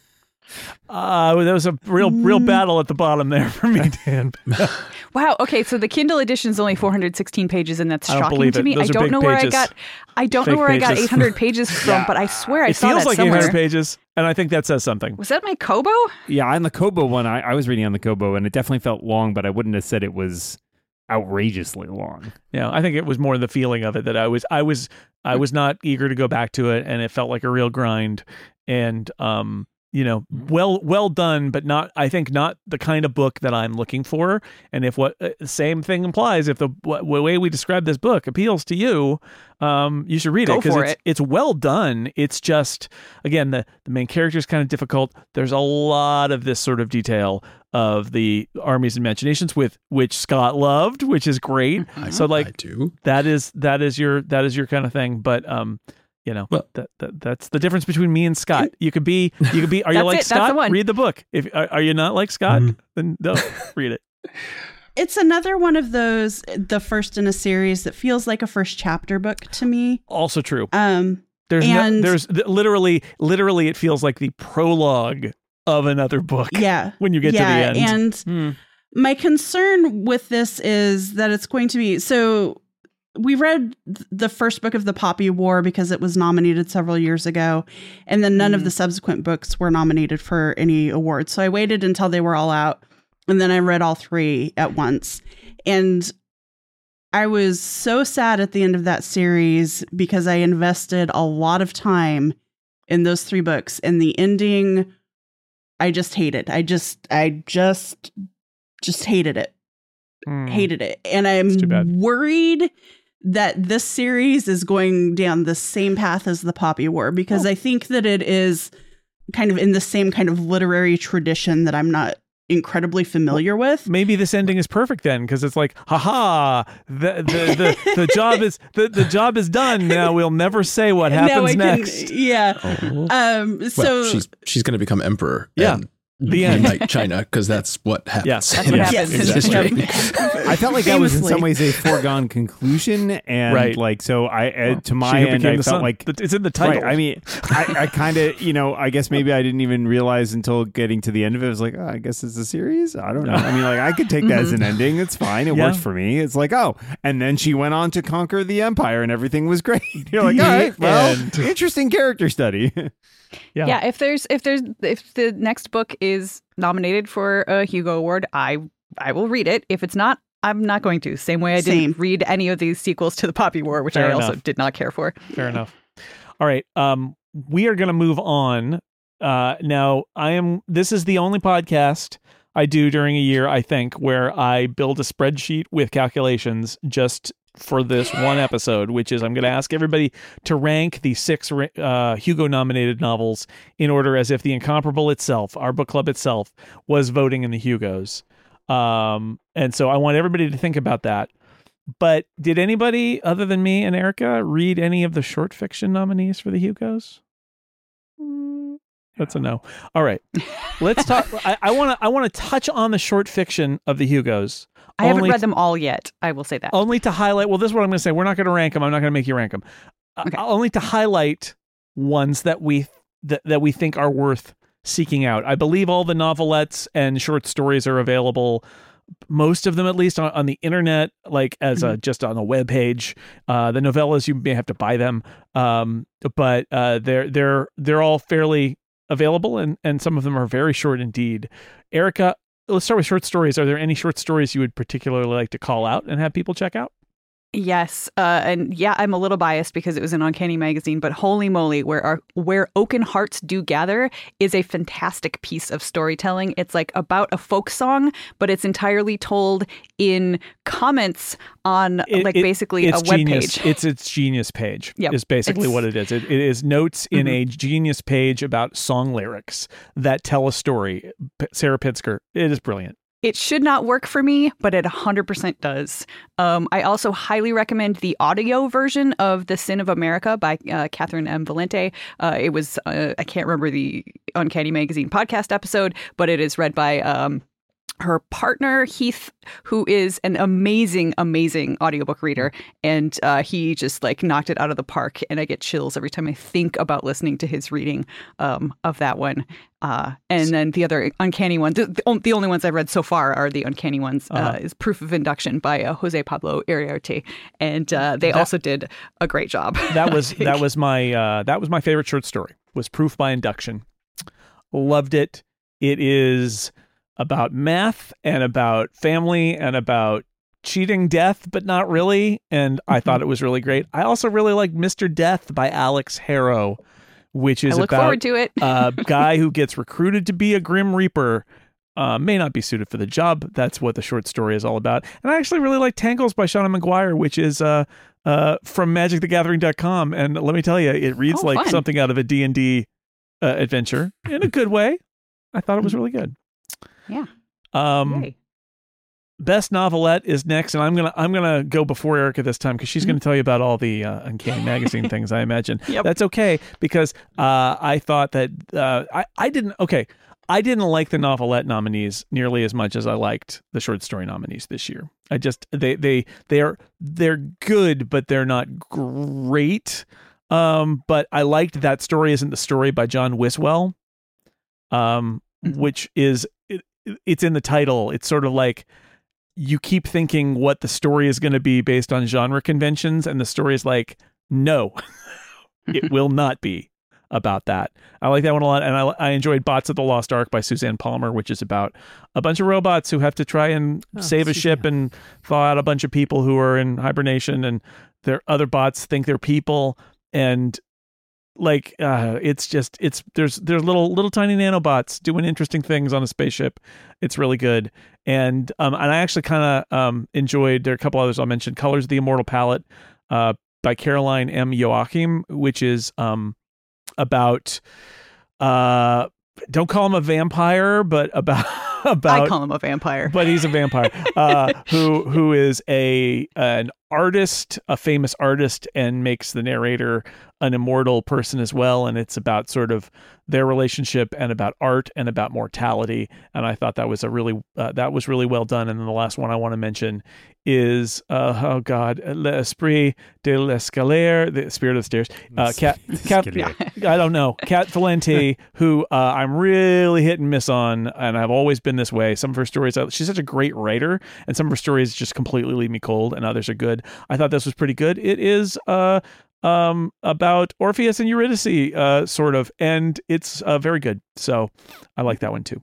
Speaker 4: Uh, there was a real, real battle at the bottom there for me, Dan.
Speaker 7: Wow. Okay, so the Kindle edition is only four hundred sixteen pages, and that's
Speaker 4: I don't
Speaker 7: shocking
Speaker 4: believe
Speaker 7: to
Speaker 4: it.
Speaker 7: me.
Speaker 4: Those
Speaker 7: I
Speaker 4: are
Speaker 7: don't
Speaker 4: big
Speaker 7: know where
Speaker 4: pages.
Speaker 7: I got. I don't
Speaker 4: Fake
Speaker 7: know where I got
Speaker 4: pages.
Speaker 7: eight hundred pages from,
Speaker 6: Yeah.
Speaker 7: but I swear I
Speaker 4: It
Speaker 7: saw
Speaker 4: feels
Speaker 7: that
Speaker 4: like
Speaker 7: somewhere.
Speaker 4: eight hundred pages, and I think that says something.
Speaker 7: Was that my Kobo?
Speaker 6: Yeah, on the Kobo one, I, I was reading on the Kobo, and it definitely felt long, but I wouldn't have said it was outrageously long.
Speaker 4: Yeah, I think it was more the feeling of it that I was, I was, I was not eager to go back to it, and it felt like a real grind. And um, you know, well, well done, but not. I think not the kind of book that I'm looking for. And if what uh, same thing implies, if the w- way we describe this book appeals to you, um, you should read
Speaker 7: Go
Speaker 4: it because
Speaker 7: for
Speaker 4: it's
Speaker 7: it.
Speaker 4: it's well done. It's just again the the main character is kind of difficult. There's a lot of this sort of detail of the armies and machinations with which Scott loved, which is great.
Speaker 8: I,
Speaker 4: so like
Speaker 8: I do.
Speaker 4: that is that is your that is your kind of thing. But um, you know,
Speaker 8: Well-
Speaker 4: that, that that's the difference between me and Scott. You could be you could be. Are you
Speaker 7: That's
Speaker 4: like
Speaker 7: it, that's the
Speaker 4: Scott?
Speaker 7: one.
Speaker 4: Read the book. If are, are you not like Scott,
Speaker 8: Mm.
Speaker 4: then don't read it.
Speaker 5: It's another one of those, the first in a series that feels like a first chapter book to me.
Speaker 4: Also true.
Speaker 5: Um,
Speaker 4: There's no,
Speaker 5: and-
Speaker 4: there's th- literally literally it feels like the prologue of another book.
Speaker 5: yeah.
Speaker 4: When you get
Speaker 5: yeah,
Speaker 4: to the end.
Speaker 5: And
Speaker 4: Hmm.
Speaker 5: my concern with this is that it's going to be so we read th- the first book of the Poppy War because it was nominated several years ago, and then none of the subsequent books were nominated for any awards. So I waited until they were all out, and then I read all three at once. And I was so sad at the end of that series because I invested a lot of time in those three books, and the ending I just hated. I just I just just hated it.
Speaker 4: Hmm.
Speaker 5: Hated it. And I'm
Speaker 4: It's too bad.
Speaker 5: worried that this series is going down the same path as the Poppy War because
Speaker 4: Oh.
Speaker 5: I think that it is kind of in the same kind of literary tradition that I'm not incredibly familiar with.
Speaker 4: Maybe this ending is perfect then, because it's like, haha, the the the, the job is the, the job is done. Now we'll never say what
Speaker 5: Now
Speaker 4: happens
Speaker 5: I can-
Speaker 4: next.
Speaker 5: yeah.
Speaker 8: Oh.
Speaker 5: Um. So
Speaker 8: well, she's she's going to become emperor.
Speaker 4: Yeah.
Speaker 8: And
Speaker 4: The end.
Speaker 8: unite China because that's what happens.
Speaker 4: Yes.
Speaker 7: That's what
Speaker 8: in
Speaker 7: happens in
Speaker 8: history.
Speaker 6: I felt like that was in
Speaker 5: Famously.
Speaker 6: some ways a foregone conclusion, and
Speaker 4: Right.
Speaker 6: like so, I uh, to my
Speaker 4: She who
Speaker 6: end,
Speaker 4: became
Speaker 6: I
Speaker 4: the
Speaker 6: felt
Speaker 4: sun.
Speaker 6: like
Speaker 4: The- it's in the title.
Speaker 6: Right. I mean, I, I kind of, you know, I guess maybe I didn't even realize until getting to the end of it. I was like, oh, I guess it's a series. I don't know. I mean, like, I could take that as an ending. It's fine. It
Speaker 4: Yeah.
Speaker 6: works for me. It's like, oh, and then she went on to conquer the empire, and everything was great. You're like,
Speaker 4: The
Speaker 6: all right, well,
Speaker 4: end.
Speaker 6: interesting character study.
Speaker 4: yeah.
Speaker 7: Yeah, if there's if there's if the next book is nominated for a Hugo Award, I I will read it. If it's not, I'm not going to. Same way I
Speaker 5: Same.
Speaker 7: didn't read any of these sequels to the Poppy War, which
Speaker 4: Fair
Speaker 7: I also
Speaker 4: enough.
Speaker 7: did not care for.
Speaker 4: Fair enough. All right. Um, we are going to move on. Uh, now, I am. This is the only podcast I do during a year, I think, where I build a spreadsheet with calculations just for this one episode, which is I'm going to ask everybody to rank the six uh, Hugo-nominated novels in order as if The Incomparable itself, our book club itself, was voting in the Hugos. Um, and so I want everybody to think about that. But did anybody other than me and Erica read any of the short fiction nominees for the Hugos? Mm, That's a no. All right, let's talk. I want to. I want to touch on the short fiction of the Hugos.
Speaker 7: I haven't
Speaker 4: only
Speaker 7: read
Speaker 4: to-
Speaker 7: them all yet. I will say that.
Speaker 4: Only to highlight. Well, this is what I'm going to say. We're not going to rank them. I'm not going to make you rank them. Uh,
Speaker 7: Okay.
Speaker 4: only to highlight ones that we that, that we think are worth seeking out. I believe all the novelettes and short stories are available. Most of them, at least, on, on the internet, like as a just on a web page. Uh, the novellas, you may have to buy them, um, but uh, they're they're they're all fairly available, and and some of them are very short indeed. Erica, let's start with short stories. Are there any short stories you would particularly like to call out and have people check out?
Speaker 7: Yes, uh, and yeah, I'm a little biased because it was an Uncanny magazine, but holy moly, where our where Oaken Hearts Do Gather is a fantastic piece of storytelling. It's like about a folk song, but it's entirely told in comments on
Speaker 4: It-
Speaker 7: like
Speaker 4: it-
Speaker 7: basically a
Speaker 4: it's
Speaker 7: web
Speaker 4: genius.
Speaker 7: page.
Speaker 4: It's its genius page.
Speaker 7: Yep.
Speaker 4: Is basically
Speaker 7: It's-
Speaker 4: what it is. It, it is notes in
Speaker 7: Mhm.
Speaker 4: a genius page about song lyrics that tell a story. P- Sarah Pitzker. It is brilliant.
Speaker 7: It should not work for me, but it one hundred percent does. Um, I also highly recommend the audio version of The Sin of America by uh, Catherine M. Valente. Uh, it was, uh, I can't remember the Uncanny Magazine podcast episode, but it is read by um, her partner, Heath, who is an amazing, amazing audiobook reader. And uh, he just like knocked it out of the park. And I get chills every time I think about listening to his reading um, of that one. Uh, and then the other Uncanny ones, the, the on- the only ones I've read so far are the Uncanny ones, uh,
Speaker 4: Uh-huh.
Speaker 7: is Proof of Induction by uh, Jose Pablo Iriarte. And uh, they
Speaker 4: That-
Speaker 7: also did a great job.
Speaker 4: That
Speaker 7: I
Speaker 4: was
Speaker 7: think.
Speaker 4: that was my uh, that was my favorite short story. Was Proof by Induction. Loved it. It is about math and about family and about cheating death, but not really. And I thought it was really great. I also really like Mister Death by Alex Harrow, which is
Speaker 7: I look
Speaker 4: about
Speaker 7: forward to it.
Speaker 4: a guy who gets recruited to be a Grim Reaper. Uh, may not be suited for the job. That's what the short story is all about. And I actually really like Tangles by Shauna McGuire, which is uh, uh, from magic the gathering dot com. And let me tell you, it reads
Speaker 7: Oh,
Speaker 4: like
Speaker 7: fun.
Speaker 4: something out of a D and D uh, adventure in a good way. I thought it was really good.
Speaker 7: Yeah.
Speaker 4: Um,
Speaker 7: Yay.
Speaker 4: Best novelette is next, and I'm gonna I'm gonna go before Erica this time because she's gonna tell you about all the uh, Uncanny Magazine things. I imagine
Speaker 7: Yep.
Speaker 4: that's okay because uh, I thought that uh, I I didn't okay I didn't like the novelette nominees nearly as much as I liked the short story nominees this year. I just they they they are they're good, but they're not great. Um, but I liked That Story Isn't the Story by John Wiswell, um,
Speaker 7: Mhm.
Speaker 4: which is it, it's in the title. It's sort of like you keep thinking what the story is going to be based on genre conventions, and the story is like, no, it will not be about that. I like that one a lot, and I, I enjoyed Bots of the Lost Ark by Suzanne Palmer, which is about a bunch of robots who have to try and
Speaker 6: Oh,
Speaker 4: save a ship
Speaker 6: Suzanne.
Speaker 4: and thaw out a bunch of people who are in hibernation, and their other bots think they're people, and like uh it's just it's there's there's little little tiny nanobots doing interesting things on a spaceship. It's really good. And um and I actually kind of um enjoyed, there are a couple others I'll mention. Colors of the Immortal Palette uh by Caroline M. Joachim, which is um about uh don't call him a vampire, but about about
Speaker 7: I call him a vampire.
Speaker 4: but he's a vampire uh, who who is a an artist, a famous artist, and makes the narrator an immortal person as well. And it's about sort of their relationship and about art and about mortality. And I thought that was a really uh, that was really well done. And then the last one I want to mention is uh, oh god, L'Esprit de l'Escalier, the Spirit of the Stairs. Uh, Cat, Cat,
Speaker 6: Escalier.
Speaker 4: I don't know, Cat Valente, who uh, I'm really hit and miss on, and I've always been this way. Some of her stories, she's such a great writer, and some of her stories just completely leave me cold, and others are good. I thought this was pretty good. It is uh, um, about Orpheus and Eurydice, uh, sort of, and it's uh, very good. So I like that one too.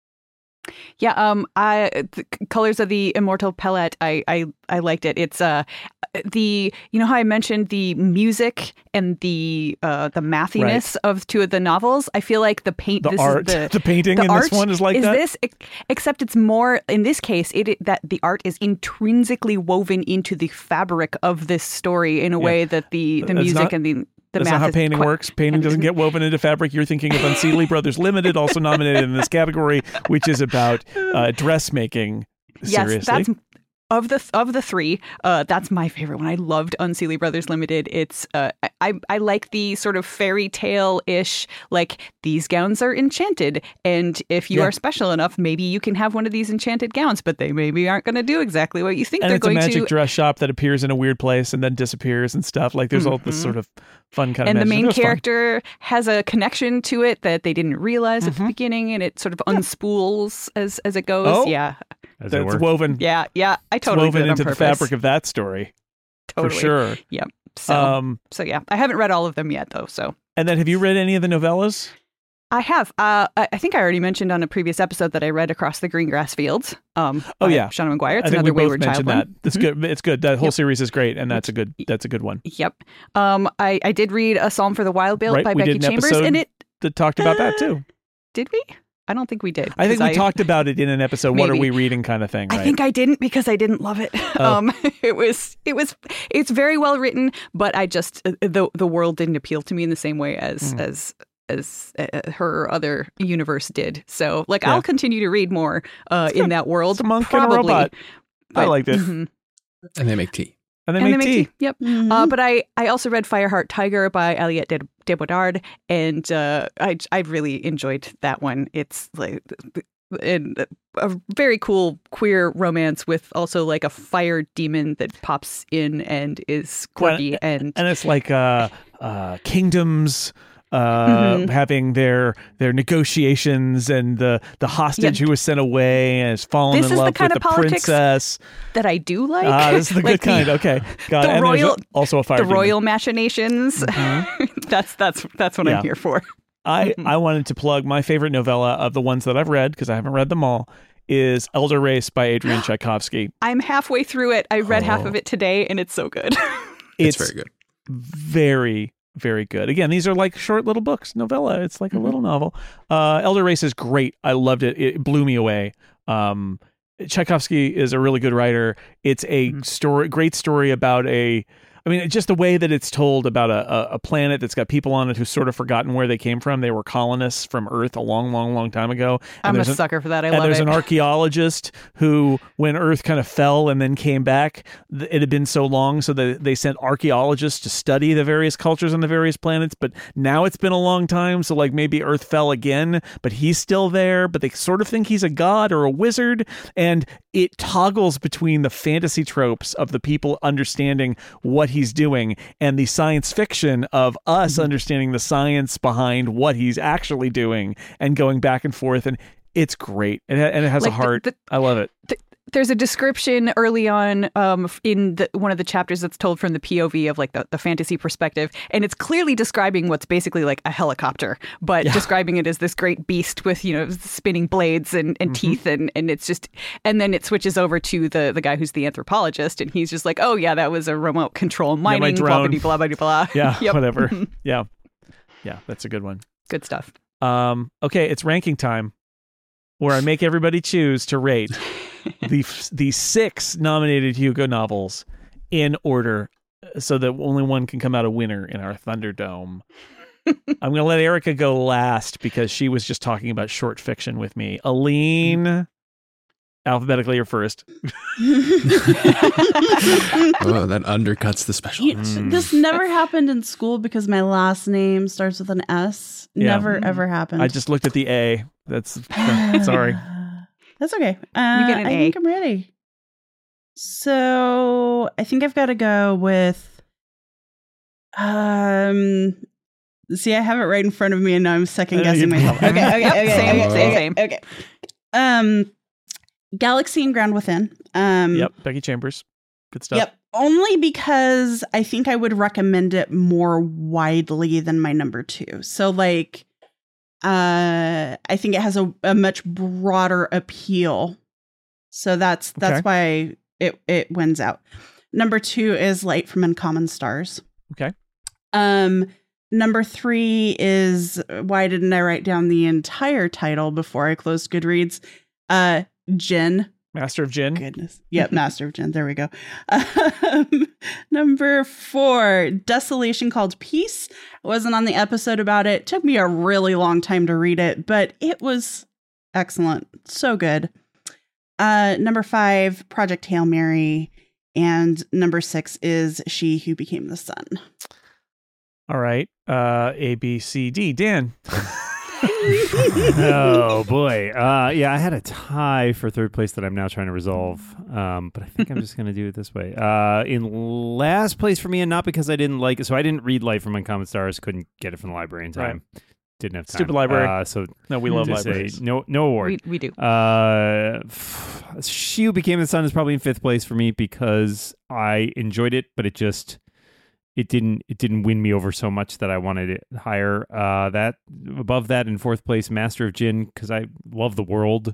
Speaker 7: Yeah, um, I the Colors of the Immortal Palette. I, I, I liked it. It's uh, the you know how I mentioned the music and the uh the mathiness of two of the novels. I feel like the paint,
Speaker 4: The
Speaker 7: this
Speaker 4: art,
Speaker 7: is the,
Speaker 4: the painting
Speaker 7: the
Speaker 4: in
Speaker 7: art
Speaker 4: this one is like
Speaker 7: is
Speaker 4: that.
Speaker 7: this, ex- except it's more in this case. It, it that the art is intrinsically woven into the fabric of this story in a
Speaker 4: Yeah.
Speaker 7: way that the the
Speaker 4: That's
Speaker 7: music
Speaker 4: not-
Speaker 7: and the the
Speaker 4: That's
Speaker 7: math
Speaker 4: not how
Speaker 7: is
Speaker 4: painting
Speaker 7: quite-
Speaker 4: works. Painting doesn't get woven into fabric. You're thinking of Unseelie Brothers Limited, also nominated in this category, which is about uh, dressmaking.
Speaker 7: Yes,
Speaker 4: Seriously.
Speaker 7: that's of the of the three. Uh, that's my favorite one. I loved Unseelie Brothers Limited. It's uh, I I like the sort of fairy tale ish. Like these gowns are enchanted, and if you
Speaker 4: Yeah.
Speaker 7: are special enough, maybe you can have one of these enchanted gowns. But they maybe aren't going to do exactly what you think
Speaker 4: and
Speaker 7: they're
Speaker 4: it's a
Speaker 7: going
Speaker 4: magic
Speaker 7: to.
Speaker 4: dress shop that appears in a weird place and then disappears and stuff. Like there's all this
Speaker 7: Mhm.
Speaker 4: sort of fun kind
Speaker 7: and
Speaker 4: of
Speaker 7: the
Speaker 4: magic. It
Speaker 7: main
Speaker 4: was fun.
Speaker 7: character has a connection to it that they didn't realize at the
Speaker 4: Mhm.
Speaker 7: beginning, and it sort of unspools as as it goes.
Speaker 4: Oh.
Speaker 7: Yeah,
Speaker 6: As it
Speaker 4: That's
Speaker 6: were.
Speaker 4: woven.
Speaker 7: yeah, yeah. I
Speaker 4: It's
Speaker 7: totally
Speaker 4: woven
Speaker 7: did it on
Speaker 4: into the
Speaker 7: purpose.
Speaker 4: fabric of that story
Speaker 7: Totally.
Speaker 4: for sure.
Speaker 7: Yep. So
Speaker 4: Um,
Speaker 7: so yeah, I haven't read all of them yet though. So
Speaker 4: and then have you read any of the novellas?
Speaker 7: I have. Uh, I I think I already mentioned on a previous episode that I read Across the Green Grass Fields. Um,
Speaker 4: Oh
Speaker 7: by
Speaker 4: yeah,
Speaker 7: Shauna McGuire. It's
Speaker 4: I think
Speaker 7: another
Speaker 4: we both
Speaker 7: Wayward
Speaker 4: mentioned
Speaker 7: Child
Speaker 4: that.
Speaker 7: one.
Speaker 4: That's good. It's good. That whole
Speaker 7: Yep.
Speaker 4: series is great, and that's a good. That's a good one.
Speaker 7: Yep. Um, I, I did read A Psalm for the Wild Bill
Speaker 4: Right,
Speaker 7: by
Speaker 4: we
Speaker 7: Becky
Speaker 4: did an
Speaker 7: Chambers,
Speaker 4: episode
Speaker 7: and it
Speaker 4: that talked about that
Speaker 7: Uh,
Speaker 4: too.
Speaker 7: did we? I don't think we did.
Speaker 4: I think
Speaker 7: 'cause
Speaker 4: we talked about it in an episode. What are
Speaker 7: Maybe.
Speaker 4: we reading? Kind of thing. Right?
Speaker 7: I think I didn't because I didn't love it.
Speaker 4: Oh.
Speaker 7: Um, it was it was it's very well written, but I just uh, the the world didn't appeal to me in the same way as
Speaker 4: Mm.
Speaker 7: as as uh, her other universe did. So like
Speaker 4: Yeah.
Speaker 7: I'll continue to read more uh, in that world.
Speaker 4: It's a monk
Speaker 7: probably.
Speaker 4: and a robot. I
Speaker 7: But-
Speaker 4: liked it.
Speaker 7: Mhm.
Speaker 8: And they make tea.
Speaker 4: And they
Speaker 7: And
Speaker 4: make
Speaker 7: they
Speaker 4: tea.
Speaker 7: make tea. Yep.
Speaker 5: Mhm.
Speaker 7: Uh, but I, I also read Fireheart Tiger by Aliette de, de Bodard, and uh, I I really enjoyed that one. It's like and a very cool queer romance with also like a fire demon that pops in and is quirky and
Speaker 4: And it's like uh, uh, kingdoms uh,
Speaker 7: Mhm.
Speaker 4: having their their negotiations, and the the hostage
Speaker 7: Yeah.
Speaker 4: who was sent away and has fallen
Speaker 7: This
Speaker 4: in
Speaker 7: is the
Speaker 4: love
Speaker 7: kind
Speaker 4: with
Speaker 7: of
Speaker 4: the
Speaker 7: politics
Speaker 4: princess.
Speaker 7: that I do like.
Speaker 4: Ah, this is the good
Speaker 7: Like
Speaker 4: kind. Okay, got
Speaker 7: the
Speaker 4: it. And there's
Speaker 7: royal-
Speaker 4: also a fire.
Speaker 7: the
Speaker 4: demon.
Speaker 7: royal machinations. that's that's that's what
Speaker 4: Yeah.
Speaker 7: I'm here for.
Speaker 4: I, I wanted to plug my favorite novella of the ones that I've read, because I haven't read them all, is Elder Race by Adrian Tchaikovsky.
Speaker 7: I'm halfway through it. I read half
Speaker 4: Oh.
Speaker 7: of it today, and it's so good.
Speaker 8: It's, very good.
Speaker 4: Very, very good. Again, these are like short little books, novella. It's like a
Speaker 7: Mm-hmm.
Speaker 4: little novel. Uh, Elder Race is great. I loved it. It blew me away. Um, Tchaikovsky is a really good writer. It's a
Speaker 7: Mm-hmm.
Speaker 4: story, great story about a. I mean, just the way that it's told about a, a, a planet that's got people on it who's sort of forgotten where they came from. They were colonists from Earth a long, long, long time ago. And
Speaker 7: I'm a
Speaker 4: there's an-
Speaker 7: sucker for that. I
Speaker 4: and
Speaker 7: love
Speaker 4: there's
Speaker 7: it.
Speaker 4: an archaeologist who, when Earth kind of fell and then came back, th- it had been so long, so that they sent archaeologists to study the various cultures on the various planets. But now it's been a long time, so like maybe Earth fell again, but he's still there. But they sort of think he's a god or a wizard, and it toggles between the fantasy tropes of the people understanding what he's doing and the science fiction of us
Speaker 7: Mm-hmm.
Speaker 4: understanding the science behind what he's actually doing, and going back and forth. And it's great. And it, and it has
Speaker 7: Like
Speaker 4: a
Speaker 7: the-
Speaker 4: heart.
Speaker 7: the-
Speaker 4: I love it.
Speaker 7: There's a description early on um, in the, one of the chapters that's told from the P O V of like the, the fantasy perspective, and it's clearly describing what's basically like a helicopter, but
Speaker 4: Yeah.
Speaker 7: describing it as this great beast with, you know, spinning blades and, and
Speaker 4: Mm-hmm.
Speaker 7: teeth, and, and it's just, and then it switches over to the the guy who's the anthropologist, and he's just like, oh yeah, that was a remote control mining, blah
Speaker 4: drone.
Speaker 7: blah blah blah blah.
Speaker 4: Yeah,
Speaker 7: Yep.
Speaker 4: whatever. Yeah. Yeah, that's a good one.
Speaker 7: Good stuff.
Speaker 4: Um, okay, it's ranking time, where I make everybody choose to rate the the six nominated Hugo novels in order, so that only one can come out a winner in our Thunderdome. I'm going to let Erica go last because she was just talking about short fiction with me. Aline, alphabetically, you're first.
Speaker 8: Oh, that undercuts the special.
Speaker 5: You-
Speaker 4: Mm.
Speaker 5: This never happened in school because my last name starts with an S.
Speaker 4: Yeah.
Speaker 5: Never ever happened.
Speaker 4: I just looked at the A. That's sorry.
Speaker 5: That's okay. Uh,
Speaker 7: get an
Speaker 5: I
Speaker 7: A.
Speaker 5: think I'm ready. So I think I've got to go with. Um. See, I have it right in front of me, and now I'm second guessing myself. Okay, okay,
Speaker 7: Yep,
Speaker 5: okay,
Speaker 7: same,
Speaker 5: okay,
Speaker 7: same,
Speaker 5: okay,
Speaker 7: same.
Speaker 5: okay. Um, Galaxy and Ground Within. Um,
Speaker 4: Yep, Becky Chambers. Good stuff.
Speaker 5: Yep. Only because I think I would recommend it more widely than my number two. So like uh I think it has a, a much broader appeal. So that's that's
Speaker 4: Okay.
Speaker 5: why it it wins out. Number two is Light from Uncommon Stars.
Speaker 4: Okay.
Speaker 5: Um number three is, why didn't I write down the entire title before I closed Goodreads? Uh Jinn.
Speaker 4: Master of Gin.
Speaker 5: Goodness. Yep, Master of Gin. There we go. Um, number four, Desolation Called Peace. I wasn't on the episode about it. Took me a really long time to read it, but it was excellent. So good. Uh, number five, Project Hail Mary. And number six is She Who Became the Sun.
Speaker 4: All right. Uh, A, B, C, D. Dan.
Speaker 6: Oh boy, uh, yeah, I had a tie for third place that I'm now trying to resolve, um, but I think I'm just going to do it this way. Uh, in last place for me, and not because I didn't like it, so I didn't read Light from Uncommon Stars, couldn't get it from the library in time, didn't have time.
Speaker 4: Stupid library.
Speaker 6: Uh, so
Speaker 4: No, we love
Speaker 6: to say,
Speaker 4: libraries.
Speaker 6: no, no award.
Speaker 7: We we do.
Speaker 6: Uh, She Who Became the Sun is probably in fifth place for me because I enjoyed it, but it just it didn't it didn't win me over so much that I wanted it higher. Uh, that above that in fourth place, Master of Jinn, because I love the world.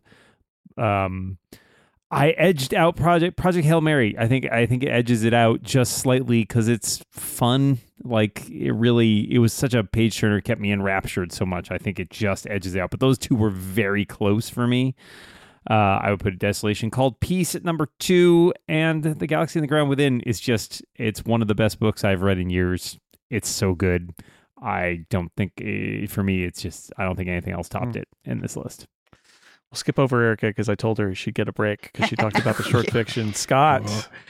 Speaker 6: Um, I edged out Project Project Hail Mary. I think I think it edges it out just slightly because it's fun. Like it really, it was such a page turner, kept me enraptured so much. I think it just edges it out. But those two were very close for me. Uh, I would put Desolation Called Peace at number two, and The Galaxy and the Ground Within is just, it's one of the best books I've read in years. It's so good. I don't think, uh, for me, it's just, I don't think anything else topped mm. it in this list.
Speaker 4: We'll skip over Erica because I told her she'd get a break because she talked about the short fiction. Scott.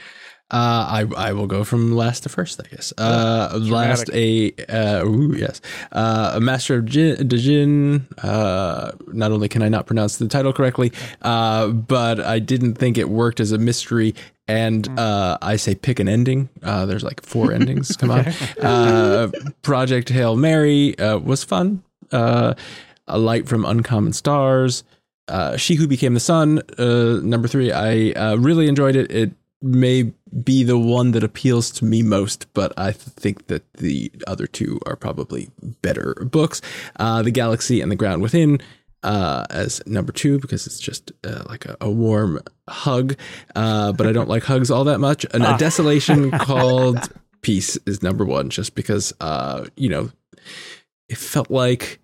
Speaker 8: Uh, I I will go from last to first, I guess. Uh, oh, last a uh, ooh, yes, uh, a Master of Jinn. Jinn uh, not only can I not pronounce the title correctly, uh, but I didn't think it worked as a mystery. And uh, I say pick an ending. Uh, there's like four endings. Come on. Uh, Project Hail Mary uh, was fun. Uh, a Light from Uncommon Stars. Uh, She Who Became the Sun. Uh, number three. I uh, really enjoyed it. It may be the one that appeals to me most, but I think that the other two are probably better books. Uh, The Galaxy and the Ground Within uh, as number two, because it's just uh, like a, a warm hug, uh, but I don't like hugs all that much. And A Desolation Called Peace is number one, just because, uh, you know, it felt like,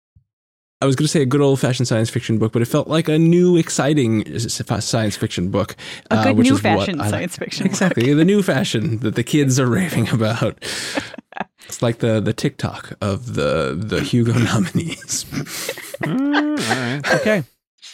Speaker 8: I was going to say a good old-fashioned science fiction book, but it felt like a new, exciting science fiction book.
Speaker 7: A good
Speaker 8: uh, which
Speaker 7: new-fashioned
Speaker 8: is
Speaker 7: science fiction
Speaker 8: exactly,
Speaker 7: book.
Speaker 8: The new fashion that the kids are raving about. It's like the the TikTok of the, the Hugo nominees.
Speaker 4: Mm, all right. Okay.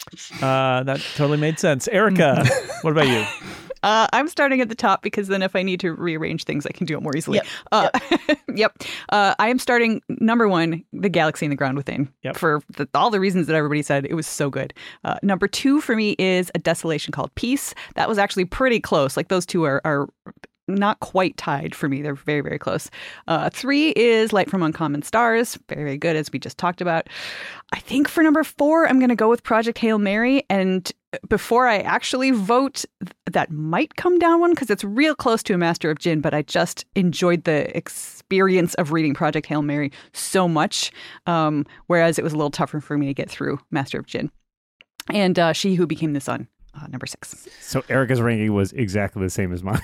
Speaker 4: Uh, that totally made sense. Erica, what about you?
Speaker 7: Uh, I'm starting at the top because then if I need to rearrange things, I can do it more easily.
Speaker 5: Yep.
Speaker 7: Uh, yep. yep. Uh, I am starting number one, The Galaxy and the Ground Within.
Speaker 4: Yep.
Speaker 7: For the, all the reasons that everybody said. It was so good. Uh, number two for me is A Desolation Called Peace. That was actually pretty close. Like those two are, are not quite tied for me. They're very, very close. Uh, three is Light from Uncommon Stars. Very, very good, as we just talked about. I think for number four, I'm going to go with Project Hail Mary. And before I actually vote, that might come down one because it's real close to A Master of Jinn, but I just enjoyed the experience of reading Project Hail Mary so much, um, whereas it was a little tougher for me to get through Master of Jinn. And uh, She Who Became the Sun, uh, number six.
Speaker 6: So Erica's ranking was exactly the same as mine.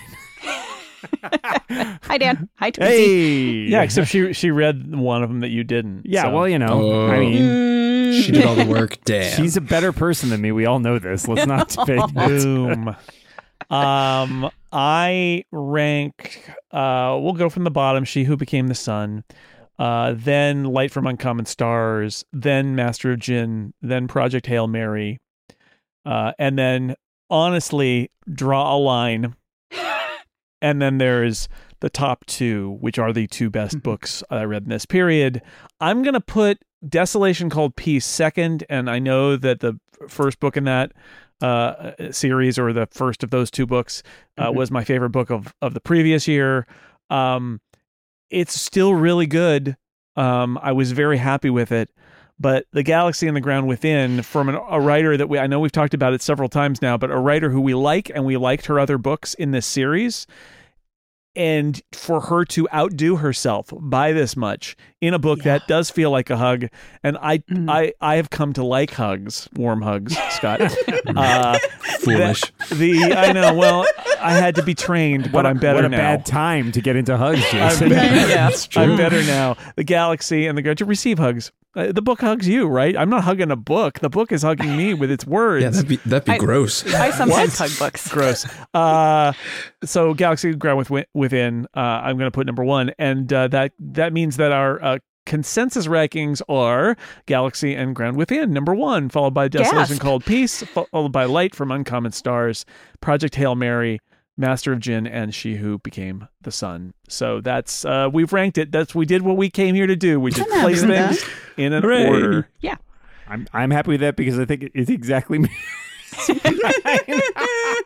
Speaker 7: Hi, Dan. Hi, Tweezy.
Speaker 6: Hey!
Speaker 4: Yeah, except she she read one of them that you didn't.
Speaker 6: Yeah,
Speaker 4: so.
Speaker 6: well, you know,
Speaker 8: Oh.
Speaker 6: I mean,
Speaker 8: She did all the work. Damn.
Speaker 6: she's a better person than me. We all know this. Let's not debate that.
Speaker 4: Boom. um, I rank. Uh, we'll go from the bottom. She Who Became the Sun. Uh, then Light from Uncommon Stars. Then Master of Jinn. Then Project Hail Mary. Uh, and then honestly, draw a line. And then there's the top two, which are the two best books I read in this period. I'm going to put Desolation Called Peace second, and I know that the first book in that uh, series, or the first of those two books, uh, mm-hmm. was my favorite book of, of the previous year. Um, it's still really good. Um, I was very happy with it. But The Galaxy and the Ground Within, from an, a writer that we, I know we've talked about it several times now, but a writer who we like, and we liked her other books in this series. And for her to outdo herself by this much in a book yeah. that does feel like a hug, and I, mm. I, I have come to like hugs, warm hugs, Scott. uh,
Speaker 8: Foolish.
Speaker 4: The, the I know. Well, I had to be trained, but
Speaker 6: what a,
Speaker 4: I'm better
Speaker 6: what a
Speaker 4: now.
Speaker 6: bad time to get into hugs, Jason.
Speaker 4: I'm better,
Speaker 7: yeah,
Speaker 4: that's true. I'm better now. The Galaxy and the Ground to receive hugs. Uh, the book hugs you, right? I'm not hugging a book. The book is hugging me with its words.
Speaker 8: Yeah, that'd be that'd be
Speaker 7: I,
Speaker 8: gross.
Speaker 7: I sometimes hug books.
Speaker 4: Gross. Uh, so Galaxy Ground Within, uh, I'm going to put number one, and uh, that that means that our uh, consensus rankings are Galaxy and Ground Within, number one, followed by Desolation
Speaker 7: Gasp.
Speaker 4: Called Peace, followed by Light from Uncommon Stars, Project Hail Mary, Master of Jinn, and She Who Became the Sun. So that's uh, we've ranked it. That's we did what we came here to do. We just place things in an
Speaker 6: Hooray.
Speaker 4: order.
Speaker 7: Yeah.
Speaker 6: I'm I'm happy with that because I think it's exactly me.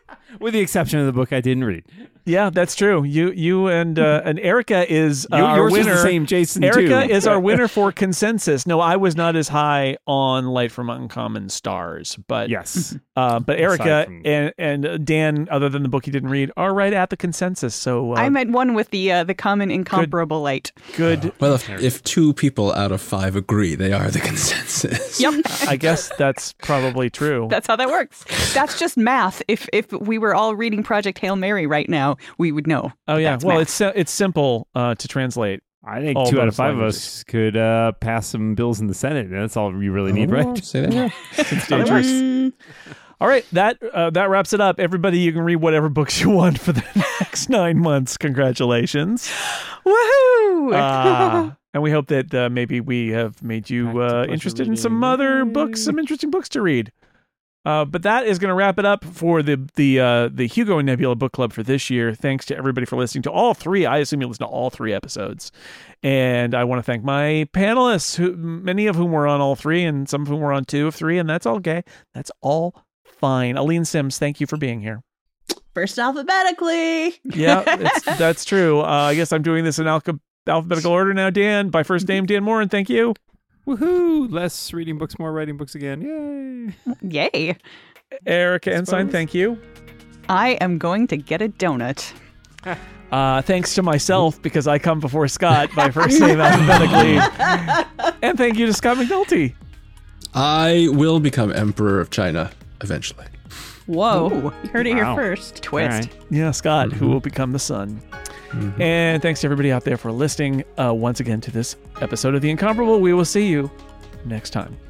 Speaker 6: With the exception of the book I didn't read.
Speaker 4: Yeah, that's true. You you and uh, and Erica is uh,
Speaker 6: You-
Speaker 4: our
Speaker 6: yours was
Speaker 4: winner.
Speaker 6: the same, Jason,
Speaker 4: Erica
Speaker 6: too.
Speaker 4: is our winner for consensus. No, I was not as high on Light from Uncommon Stars, but
Speaker 6: Yes.
Speaker 4: uh, but Erica
Speaker 6: from-
Speaker 4: and and Dan, other than the book you didn't read, are right at the consensus. So uh,
Speaker 7: I'm at one with the uh, the common incomparable light.
Speaker 4: good.
Speaker 8: Well, if, if two people out of five agree, they are the consensus.
Speaker 7: Yep.
Speaker 4: I guess that's probably true.
Speaker 7: That's how that works. That's just math. If if we were all reading Project Hail Mary right now, we would know.
Speaker 4: oh yeah.
Speaker 7: That's
Speaker 4: Well,
Speaker 7: math.
Speaker 4: it's si- it's simple uh, to translate.
Speaker 6: I think
Speaker 4: All
Speaker 6: two out of
Speaker 4: those
Speaker 6: five
Speaker 4: languages.
Speaker 6: of us could uh, pass some bills in the Senate. That's all you really need,
Speaker 8: Oh,
Speaker 6: right?
Speaker 8: say that.
Speaker 4: It's dangerous.
Speaker 5: Mm,
Speaker 4: All right, that uh, that wraps it up. Everybody, you can read whatever books you want for the next nine months. Congratulations.
Speaker 7: Woohoo!
Speaker 4: Uh, and we hope that uh, maybe we have made you
Speaker 6: Back to
Speaker 4: uh,
Speaker 6: pleasure
Speaker 4: interested in
Speaker 6: reading.
Speaker 4: some other
Speaker 6: Yay.
Speaker 4: books, some interesting books to read. Uh, but that is going to wrap it up for the the uh, the Hugo and Nebula Book Club for this year. Thanks to everybody for listening to all three. I assume you listened to all three episodes, and I want to thank my panelists, who many of whom were on all three, and some of whom were on two of three, and that's okay. That's all fine. Aline Sims, thank you for being here.
Speaker 5: first alphabetically.
Speaker 4: Yeah, it's, that's true. Uh, I guess I'm doing this in alpha- alphabetical order now. Dan, by first name, Dan Moore, and thank you.
Speaker 6: Woohoo! Less reading books, more writing books again. Yay!
Speaker 7: Yay!
Speaker 4: Erica Ensign,
Speaker 6: suppose.
Speaker 4: thank you.
Speaker 7: I am going to get a donut.
Speaker 4: Uh, thanks to myself, because I come before Scott by first name alphabetically. And thank you to Scott McNulty.
Speaker 8: I will become emperor of China eventually.
Speaker 5: Whoa.
Speaker 7: Ooh.
Speaker 5: You heard it
Speaker 6: Wow.
Speaker 5: here first.
Speaker 7: Twist.
Speaker 6: All right.
Speaker 4: Yeah, Scott,
Speaker 8: Mm-hmm.
Speaker 4: who will become the sun. And thanks to everybody out there for listening uh, once again to this episode of The Incomparable. We will see you next time.